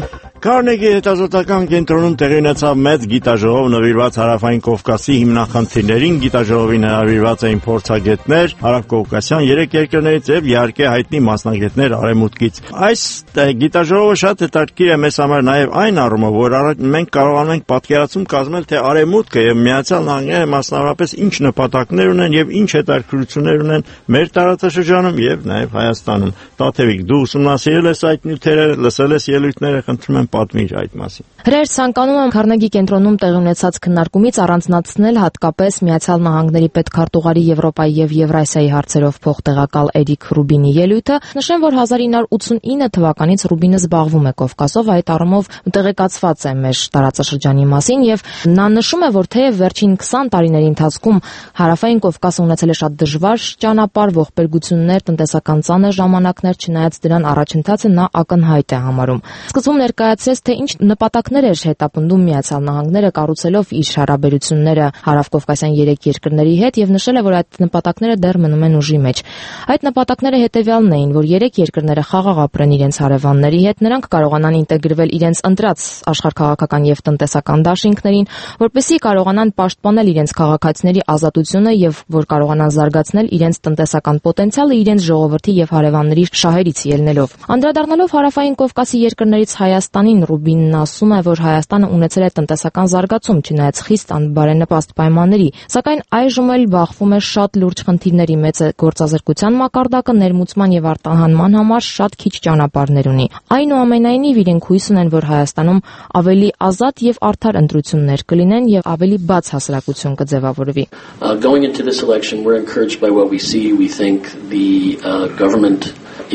Քարնեգի հետազոտական կենտրոնում տեղի ունեցավ մեծ գիտաժողով նվիրված Հարավային Կովկասի հիմնախնդիրներին։ Գիտաժողովին հրավիրված էին փորձագետներ հարավկովկասյան 3 երկրներից եւ իհարկե հայտնի մասնագետներ Արևմուտքից։ Այս գիտաժողովը շատ հետաքրքիր է մեզ համար նաեւ այն առումով, որ մենք կարողանում ենք պատկերացում կազմել, թե Արևմուտքը եւ Միացյալ Նահանգները մասնավորապես ինչ նպատակներ ունեն եւ ինչ հետաքրքրություններ ունեն մեր տարածաշրջանում եւ նաեւ Հայաստանում։ Տաթևիկ, դու ուսումնասիրել ես այդ նյութերը, լսել ես ելույթները, խնդրում եմ պատմիր այդ մասին։ Հրեր ցանկանում եմ Քարնեգի կենտրոնում տեղի ունեցած քննարկումից առանձնացնել հատկապես Միացյալ Նահանգների պետքարտուղարի Եվրոպայի եւ Եվրասիայի հարցերով փոխտեղակալ Էրիկ Ռուբինի ելույթը։ Նշեմ, որ 1989 թվականից Ռուբինը զբաղվում է Կովկասով, այդ առումով տեղեկացված է մեր տարածաշրջանի մասին եւ նա նշում է, որ թեև վերջին 20 տարիների ընթացքում Հարավային Կովկասը ունեցել է շատ դժվար ճանապարհ, ողբերգություններ, տնտեսական ծանր ժամանակներ, չնայած դրան առաջընթացը նա ակնհայտ է համարում։ Սկզբում ներկայացրեց, թե ինչ նպատակներ էր հետապնդում Միացյալ Նահանգները կառուցելով իր հարաբերությունները հարավկովկասյան 3 երկրների հետ եւ նշել է, որ այդ նպատակները դեռ մնում են ուժի մեջ։ Այդ նպատակները հետեւյալն էին, որ 3 երկրները խաղաղ ապրեն իրենց հարևանների հետ, նրանք կարողանան ինտեգրվել իրենց ընտրած աշխարհքաղաքական եւ տնտեսական դաշինքներին, որպեսզի կարողանան պաշտպանել իրենց քաղաքացիների ազատությունը եւ որ կարողանան զարգացնել իրենց տնտեսական պոտենցիալը իրենց ժողովրդի եւ հարևանների շահերից ելնելով։ Անդրադառնալով Հարավային Կովկասի երկրներից Հայաստանին, Ռուբինն ասում է, որ Հայաստանը ունեցել է տնտեսական զարգացում, չնայած խիստ անբարենպաստ պայմանների, սակայն այժմ էլ բախվում է շատ լուրջ խնդիրների, մեծ գործազրկության մակարդակը, ներմուծման եւ արտահանման համար շատ քիչ ճանապարհներ ունի։ Այնուամենայնիվ իրենք հույս ունեն, որ Հայաստանում ավելի ազատ եւ արդար ընտրություններ կլինեն եւ ավելի բաց հասարակություն կձևավորվի։ Going into this election, we're encouraged by what we see. We think the government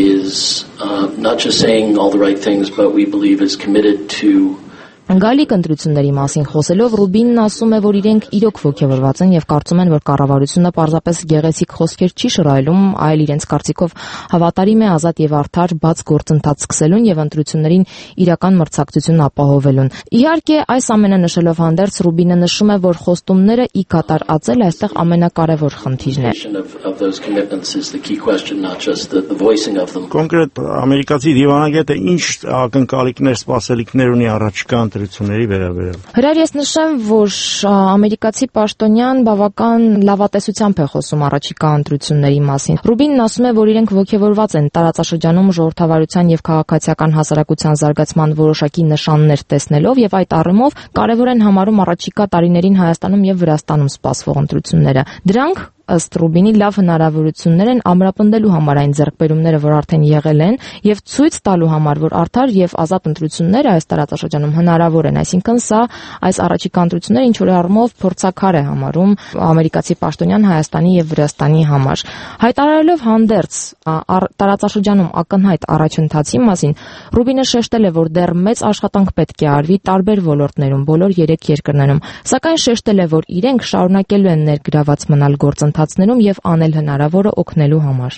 is not just saying all the right things, but we believe is committed to Գալիք ընտրությունների մասին խոսելով Ռուբինն ասում է, որ իրենք իրոք ոգևորված են եւ կարծում են, որ կառավարությունը պարզապես գեղեցիկ խոսքեր չի շռայլում, այլ իրենց կարծիքով հավատարիմ է ազատ եւ արդար բաց գործընթաց սկսելուն եւ ընտրություններին իրական մրցակցություն ապահովելուն։ Իհարկե, այս ամենը նշելով հանդերձ Ռուբինը նշում է, որ խոստումները ի կատար ածել այստեղ ամենակարևոր խնդիրն է։ Կոնկրետ ամերիկացի դիվանագետը ինչ ակնկալիքներ, սպասելիքներ ունի առաջիկա ընտրությունների վերաբերյալ։ Հրար ես նշեմ, որ ամերիկացի պաշտոնյան բավական լավատեսությամբ է խոսում առաջիկա ընտրությունների մասին։ Ռուբինն ասում է, որ իրենք ոգևորված են տարածաշրջանում ժողովրդավարության եւ քաղաքացիական հասարակության զարգացման որոշակի նշաններ տեսնելով եւ այդ առումով կարեւոր են համարում առաջիկա տարիներին Հայաստանում եւ Վրաստանում սպասվող ընտրությունները։ Դրանք ըստ Ռուբինի լավ հնարավորություններ են ամրապնդելու համար այն ձեռքբերումները, որ արդեն եղել են, եւ ցույց տալու համար, որ արդար եւ ազատ ընտրությունները այս տարածաշրջանում հնարավոր են, այսինքն սա այս առաջիկա ընտրությունները ինչ որ առումով փորձաքար է համարում ամերիկացի պաշտոնյան Հայաստանի եւ Վրաստանի համար։ Հայտարարելով հանդերձ տարածաշրջանում ակնհայտ առաջընթացի մասին, Ռուբինը շեշտել է, որ դեռ մեծ աշխատանք պետք է արվի տարբեր ոլորտներում, բոլոր 3 երկրներում, սակայն շեշտել է, որ իրենք շարունակելու են ներգրաված մնալ գործընթացներում եւ անել հնարավորը օգնելու համար։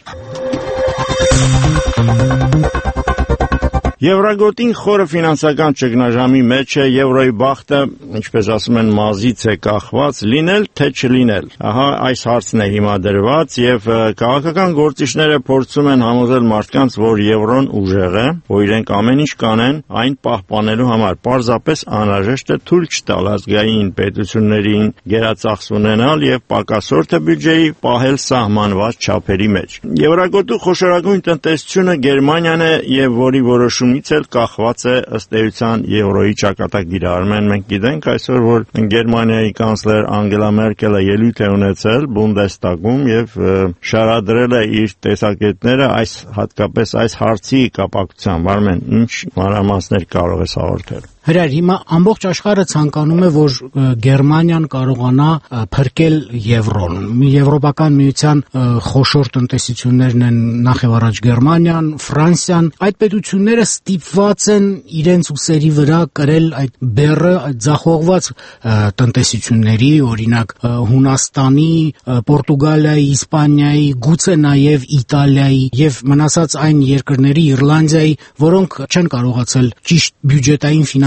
Եվրագոտին խորը ֆինանսական ճգնաժամի մեջ է, եվրոյի բախտը, ինչպես ասում են, մազից է կախված, լինել թե չլինել։ Ահա այս հարցն է հիմա դրված եւ քաղաքական գործիչները փորձում են համոզել մարդկանց, որ եվրոն ուժեղ է, որ իրենք ամեն ինչ կանեն այն պահպանելու համար։ Պարզապես անհրաժեշտ է թույլ չտալ ազգային պետություններին գերածախս ունենալ եւ պակասորթը բյուջեի պահել սահմանված չափերի մեջ։ Եվրագոտու խոշորագույն տնտեսությունը Գերմանիան է եւ որի որոշում էլ կախված է ըստ էության եվրոյի ճակատագիրը։ Արմեն, մենք գիտենք այսօր, որ Գերմանիայի կանցլեր Անգելա Մերկելը ելույթ է ունեցել Բունդեստագում եւ շարադրել է իր տեսակետները հատկապես այս հարցի կապակցությամբ։ Արմեն, ինչ մանրամասներ կարող ես հաղորդել։ Հրար, հիմա ամբողջ աշխարհը ցանկանում է, որ Գերմանիան կարողանա փրկել եվրոն։ Եվրոպական միության խոշոր տնտեսություններն են նախ եւ առաջ Գերմանիան, Ֆրանսիան, այդ պետությունները ստիպված են իրենց ուսերի վրա կրել այդ բեռը, այդ ձախողված տնտեսությունների, օրինակ Հունաստանի, Պորտուգալիայի, Իսպանիայի, գուցե նաեւ Իտալիայի եւ մնացած այն երկրների, Իռլանդիայի, որոնք չեն կարողացել ճիշտ բյուջետային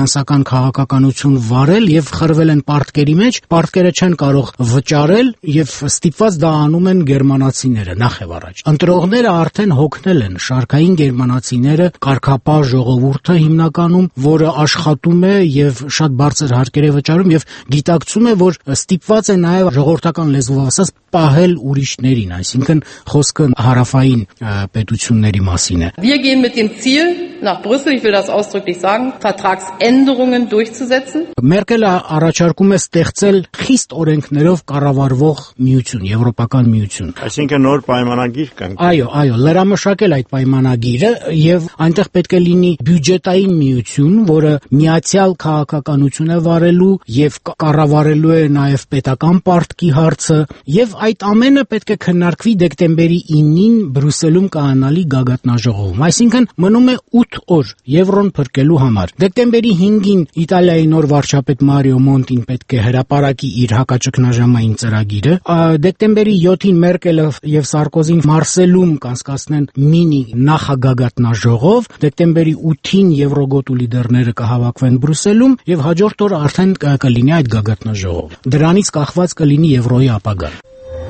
ֆինանսական քաղաքականություն վարել եւ խրվել են պարտքերի մեջ, պարտքերը չեն կարող վճարել եւ ստիպված դա անում են գերմանացիները նախ եւ առաջ։ Ընտրողները արդեն հոգնել են, շարքային գերմանացիները, կարգապահ ժողովուրդը հիմնականում, որը աշխատում է եւ շատ բարձր հարկեր է վճարում եւ գիտակցում է, որ ստիպված է նաեւ ժողովրդական լեզվով ասած պահել ուրիշներին, այսինքն խոսքը հարավային պետությունների մասին է։ Wir gehen mit dem Ziel nach Brüssel, ich will das ausdrücklich sagen, Vertragsänderungen durchzusetzen. Մերկելը առաջարկում է ստեղծել խիստ օրենքներով կառավարվող միություն, եվրոպական միություն։ Այսինքն նոր պայմանագիր կան։ Այո, լրամշակել այդ պայմանագիրը եւ այնտեղ պետք է լինի բյուջետային միություն, որը միացյալ քաղաքականություն է վարելու եւ կառավարելու է նաեւ պետական պարտքի հարցը եւ այդ ամենը պետք է քննարկվի դեկտեմբերի 9-ին Բրյուսելում կայանալի գագաթնաժողովում։ Այսինքն մնում է 8 օր եվրոն փրկելու համար։ Դեկտեմբերի 5-ին Իտալիայի նոր վարչապետ Մարիո Մոնտին պետք է հրապարակի իր հակաճգնաժամային ծրագիրը։ Դեկտեմբերի 7-ին Մերկելը եւ Սարկոզին Մարսելում կանցկացնեն մինի նախագագաթնաժողով։ Դեկտեմբերի 8-ին Եվրոգոտու լիդերները կհավաքվեն Բրյուսելում եւ հաջորդ օրը արդեն կլինի այդ գագաթնաժողով։ Դրանից կախված կլինի Եվրոյի ապագան։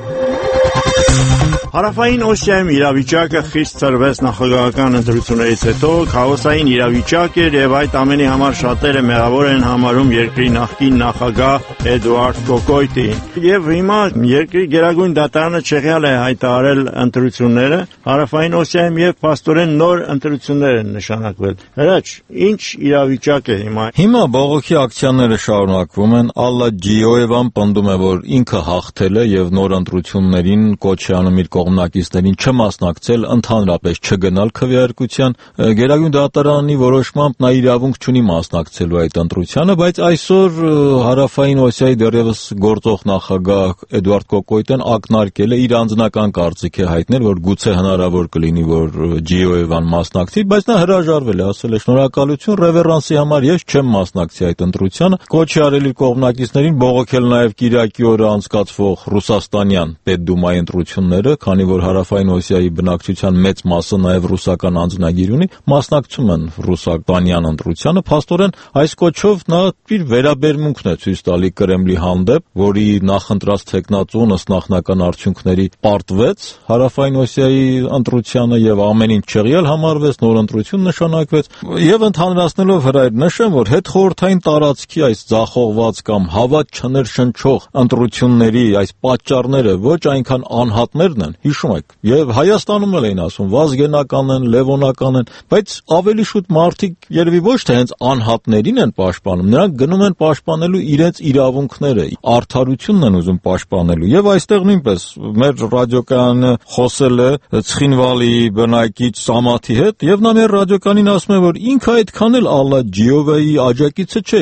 Հարավային Օսիայում իրավիճակը խիստ ծրվեց նախագահական ընտրություններից հետո, քաոսային իրավիճակ էր եւ այդ ամենի համար շատերը մեղավոր են համարում երկրի նախկին նախագահ Էդուարդ Կոկոյտին։ Եվ հիմա երկրի գերագույն դատարանը չեղյալ է հայտարարել ընտրությունները Հարավային Օսիայում եւ փաստորեն նոր ընտրություններ են նշանակվել։ Հրաչ, ինչ իրավիճակ է հիմա։ Հիմա բողոքի ակցիաները շարունակվում են։ Ալլա Ջիոևան պնդում է, որ ինքը հաղթել է եւ նոր ընտրություններին կոչ է անում իր կողմնակիցներին չմասնակցել, ընդհանրապես չգնալ քվեարկության։ Գերագույն դատարանի որոշմամբ նա իրավունք չունի մասնակցելու այդ ընտրությանը, բայց այսօր Հարավային Օսիայի դեռևս գործող նախագահ Էդուարդ Կոկոյտեն ակնարկել է իր անձնական կարծիք է հայտնել, որ գուցե հնարավոր կլինի, որ Ջիոևան մասնակցի, բայց նա հրաժարվել է, ասել է շնորհակալություն ռևերանսի համար, ես չեմ մասնակցի այդ ընտրությանը։ Կոչ է արել իր կողմնակիցներին բողոքել նաև Կիրակի օրը անցկացվող ռուսաստանյան պետդումայի ընտրությունները, քանի որ Հարավային Օսիայի բնակչության մեծ մասը նաև ռուսական անձնագիր ունի, մասնակցում են ռուսաստանյան ընտրությանը, փաստորեն այս կոչով նա իր վերաբերմունքն է ցույց տալի Կրեմլի հանդեպ, որի նախընտրած թեկնածուն ըստ նախնական արդյունքների պարտվեց Հարավային Օսիայի ընտրությանը եւ ամեն ինչ չեղյալ համարվեց, նոր ընտրություն նշանակվեց եւ ընդհանրացնելով հրայր նշեմ, որ հետխորհրդային տարածքի այս ձախողված կամ հավատ չներշնչող ընտրությունների այս պատճառները ոչ այնքան անհատներն են, հիշում եք, եւ Հայաստանում էլ էին ասում վազգենական են, լևոնական են, բայց ավելի շուտ մարդիկ երևի ոչ թե հենց անհատներին են պաշտպանում, նրանք գնում են պաշտպանելու իրենց իրավունքները, արդարությունն են ուզում պաշտպանելու եւ այստեղ նույնպես մեր ռադիոկայանը խոսել է Ცხինվալի բնակիչ Սամաթի հետ եւ նա մեր ռադիոկանին ասում է, որ ինքը այդքան էլ Ալլա Ջիովայի աջակիցը չէ։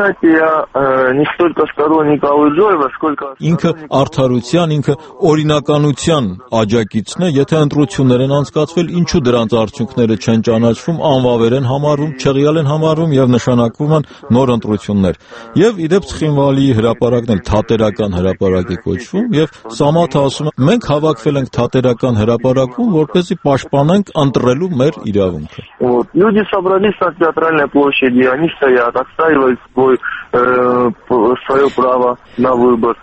Ինքը արդարության, ինքը օրինականության աջակիցն է, եթե ընտրություններ են անցկացվել, ինչու դրանց արդյունքները չեն ճանաչվում, անվավեր են համարվում, չեղյալ են համարվում եւ նշանակվում են նոր ընտրություններ։ Եվ իդեպ Ცხինվալի հրապարակն էլ թատերական հրապարակ է կոչվում եւ Սամաթը ասում է, մենք հավաքվել ենք թատերական հրապարակում, որպեսզի պաշտպանենք ընտրելու մեր իրավունքը։ Люди собрались на театральной площади, они стоят, отстаивают свое право на выбор.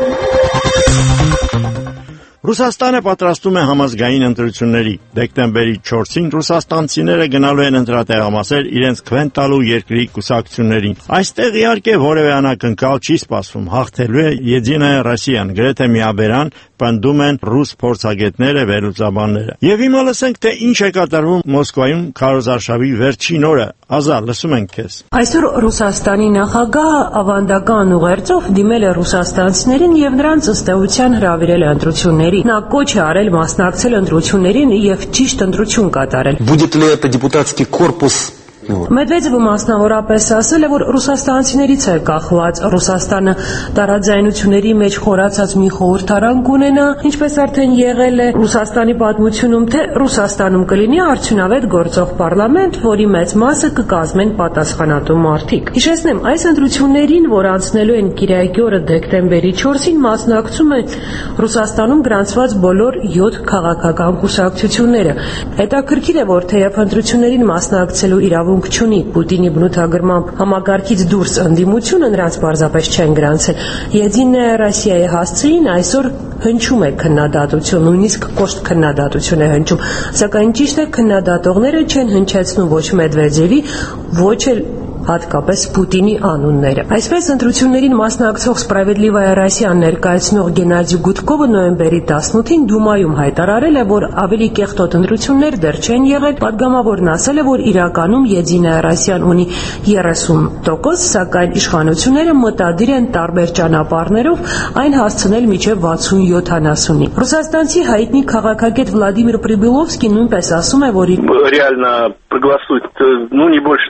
Ռուսաստանը պատրաստում է համազգային ընտրությունների։ Դեկտեմբերի 4-ին ռուսաստանցիները գնալու են ընտրատեղամասեր իրենց քվեն տալու երկրի կուսակցություններին։ Այստեղ իհարկե որևէ անակնկալ չի սպասվում, հաղթելու է Եդինայա Ռոսիան, գրեթե միաբերան պնդում են ռուս փորձագետները, վերլուծաբանները։ Եվ հիմա լսենք, թե ինչ է կատարվում Մոսկվայում քարոզարշավի վերջին օրը։ Ազա, լսում ենք քեզ։ Այսօր Ռուսաստանի նախագահը ավանդական ուղերձով դիմել է ռուսաստանցիներին եւ նրանց ըստ էության հրավիրել է ընտրությունների։ Նա կոչ է արել մասնակցել ընտրություններին եւ ճիշտ ընտրություն կատարել։ Будет ли это депутатский корпус? Մեդվեդևը մասնավորապես ասել է, որ ռուսաստանցիներից է կախված Ռուսաստանը տարաձայնությունների մեջ խորացած մի խորհրդարան կունենա, ինչպես արդեն եղել է Ռուսաստանի պատմությունում, թե Ռուսաստանում կլինի արդյունավետ գործող պարլամենտ, որի մեծ մասը կկազմեն պատասխանատու մարդիկ։ Հիշեցնեմ, այս ընտրություններին, որ անցնելու են Կիրակի օրը դեկտեմբերի 4-ին, մասնակցում են Ռուսաստանում գրանցված բոլոր 7 քաղաքական կուսակցությունները։ Հետաքրքիր է, որ թեև ընտրություններին մասնակցելու իրավունք իրավունք չունի Պուտինի բնութագրմամբ համակարգից դուրս ընդդիմությունը նրանց պարզապես չեն գրանցել։ Եդինայա Ռոսիայի հասցեին այսօր հնչում է քննադատություն, նույնիսկ կոշտ քննադատություն է հնչում, սակայն ճիշտ է քննադատողները չեն հնչեցնում ոչ Մեդվեդևի, ոչ էլ հատկապես Պուտինի անունները։ Այսպես ընտրություններին մասնակցող Սպրավեդլիվայա Ռոսիան ներկայացնող Գենադի Գուդկովը նոյեմբերի 18-ին Դումայում հայտարարել է, որ ավելի կեղտոտ ընտրություններ դեռ չեն եղել, падգամավորն ասել է, որ իրականում Եդինայա Ռոսիան ունի 30%, սակայն իշխանությունները մտադիր են տարբեր ճանապարհներով այն հասցնել մինչև 60-70-ի։ Ռուսաստանցի հայտնի քաղաքագետ Վլադիմիր Պրիբիլովսկին նույնպես ասում է, որ реально проголосуют, не больше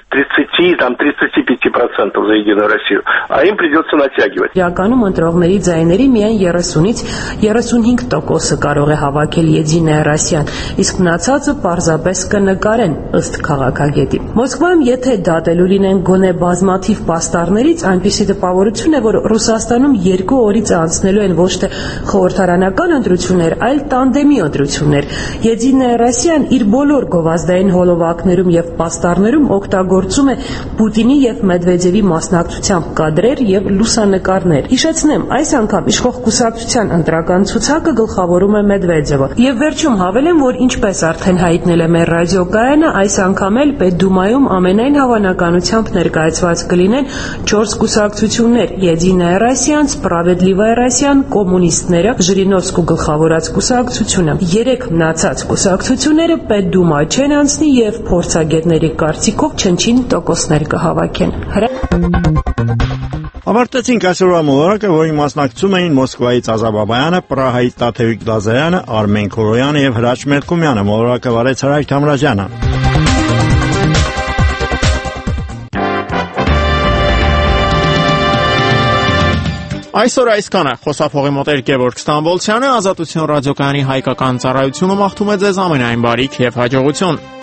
35% за Единую Россию, а им придется натягивать. Իրականում ընտրողների ձայների միայն 30-ից 35%-ը կարող է հավաքել Եդինայա Ռոսիան, իսկ մնացածը պարզապես կնկարեն ըստ քաղաքագետի։ Մոսկվայում եթե դատելու լինեն գոնե բազմաթիվ պաստառներից, այնպիսի տպավորություն է, որ Ռուսաստանում 2 օրից անցնելու են ոչ թե խորհրդարանական ընտրություններ, այլ տանդեմի ընտրություններ։ Եդինայա Ռոսիան իր բոլոր գովազդային հոլովակներում եւ պաստառներում օգտագործում է Պուտինի եւ Մեդվեդևի մասնակցությամբ կադրեր եւ լուսանկարներ։ Հիշեցնեմ, այս անգամ իշխող կուսակցության ընտրական ցուցակը գլխավորում է Մեդվեդևը։ Եվ վերջում հավելեմ, որ ինչպես արդեն հայտնել է մեր ռադիոկայանը, այս անգամ էլ Պետդումայում ամենայն հավանականությամբ ներկայացված կլինեն 4 կուսակցություններ՝ Եդինայա Ռոսիան, Սպրավեդլիվայա Ռոսիան, կոմունիստները, Ժիրինովսկու գլխավորած կուսակցությունը։ 3 մնացած կուսակցությունները Պետդումա չեն անցնի եւ փորձագետների կարծիքով չնչին տոկոսներ կհավաքեն։ Ավարտեցինք այսօրվա մոլորակը, որին մասնակցում էին Մոսկվայից Ազա Բաբայանը, Պրահայից Տաթևիկ Դազարյանը, Արմեն Քորոյանը եւ Հրաչ Մելքումյանը։ Մոլորակը վարեց Հրաչ Թամրազյանը։ Այսօր այսքանը խոսափողի մոտ Գևորգ Ստամբոլցյանը, Ազատություն ռադիոկայանի հայկական ծառայությունը մաղթում է ձեզ ամենայն բարիք եւ հաջողություն։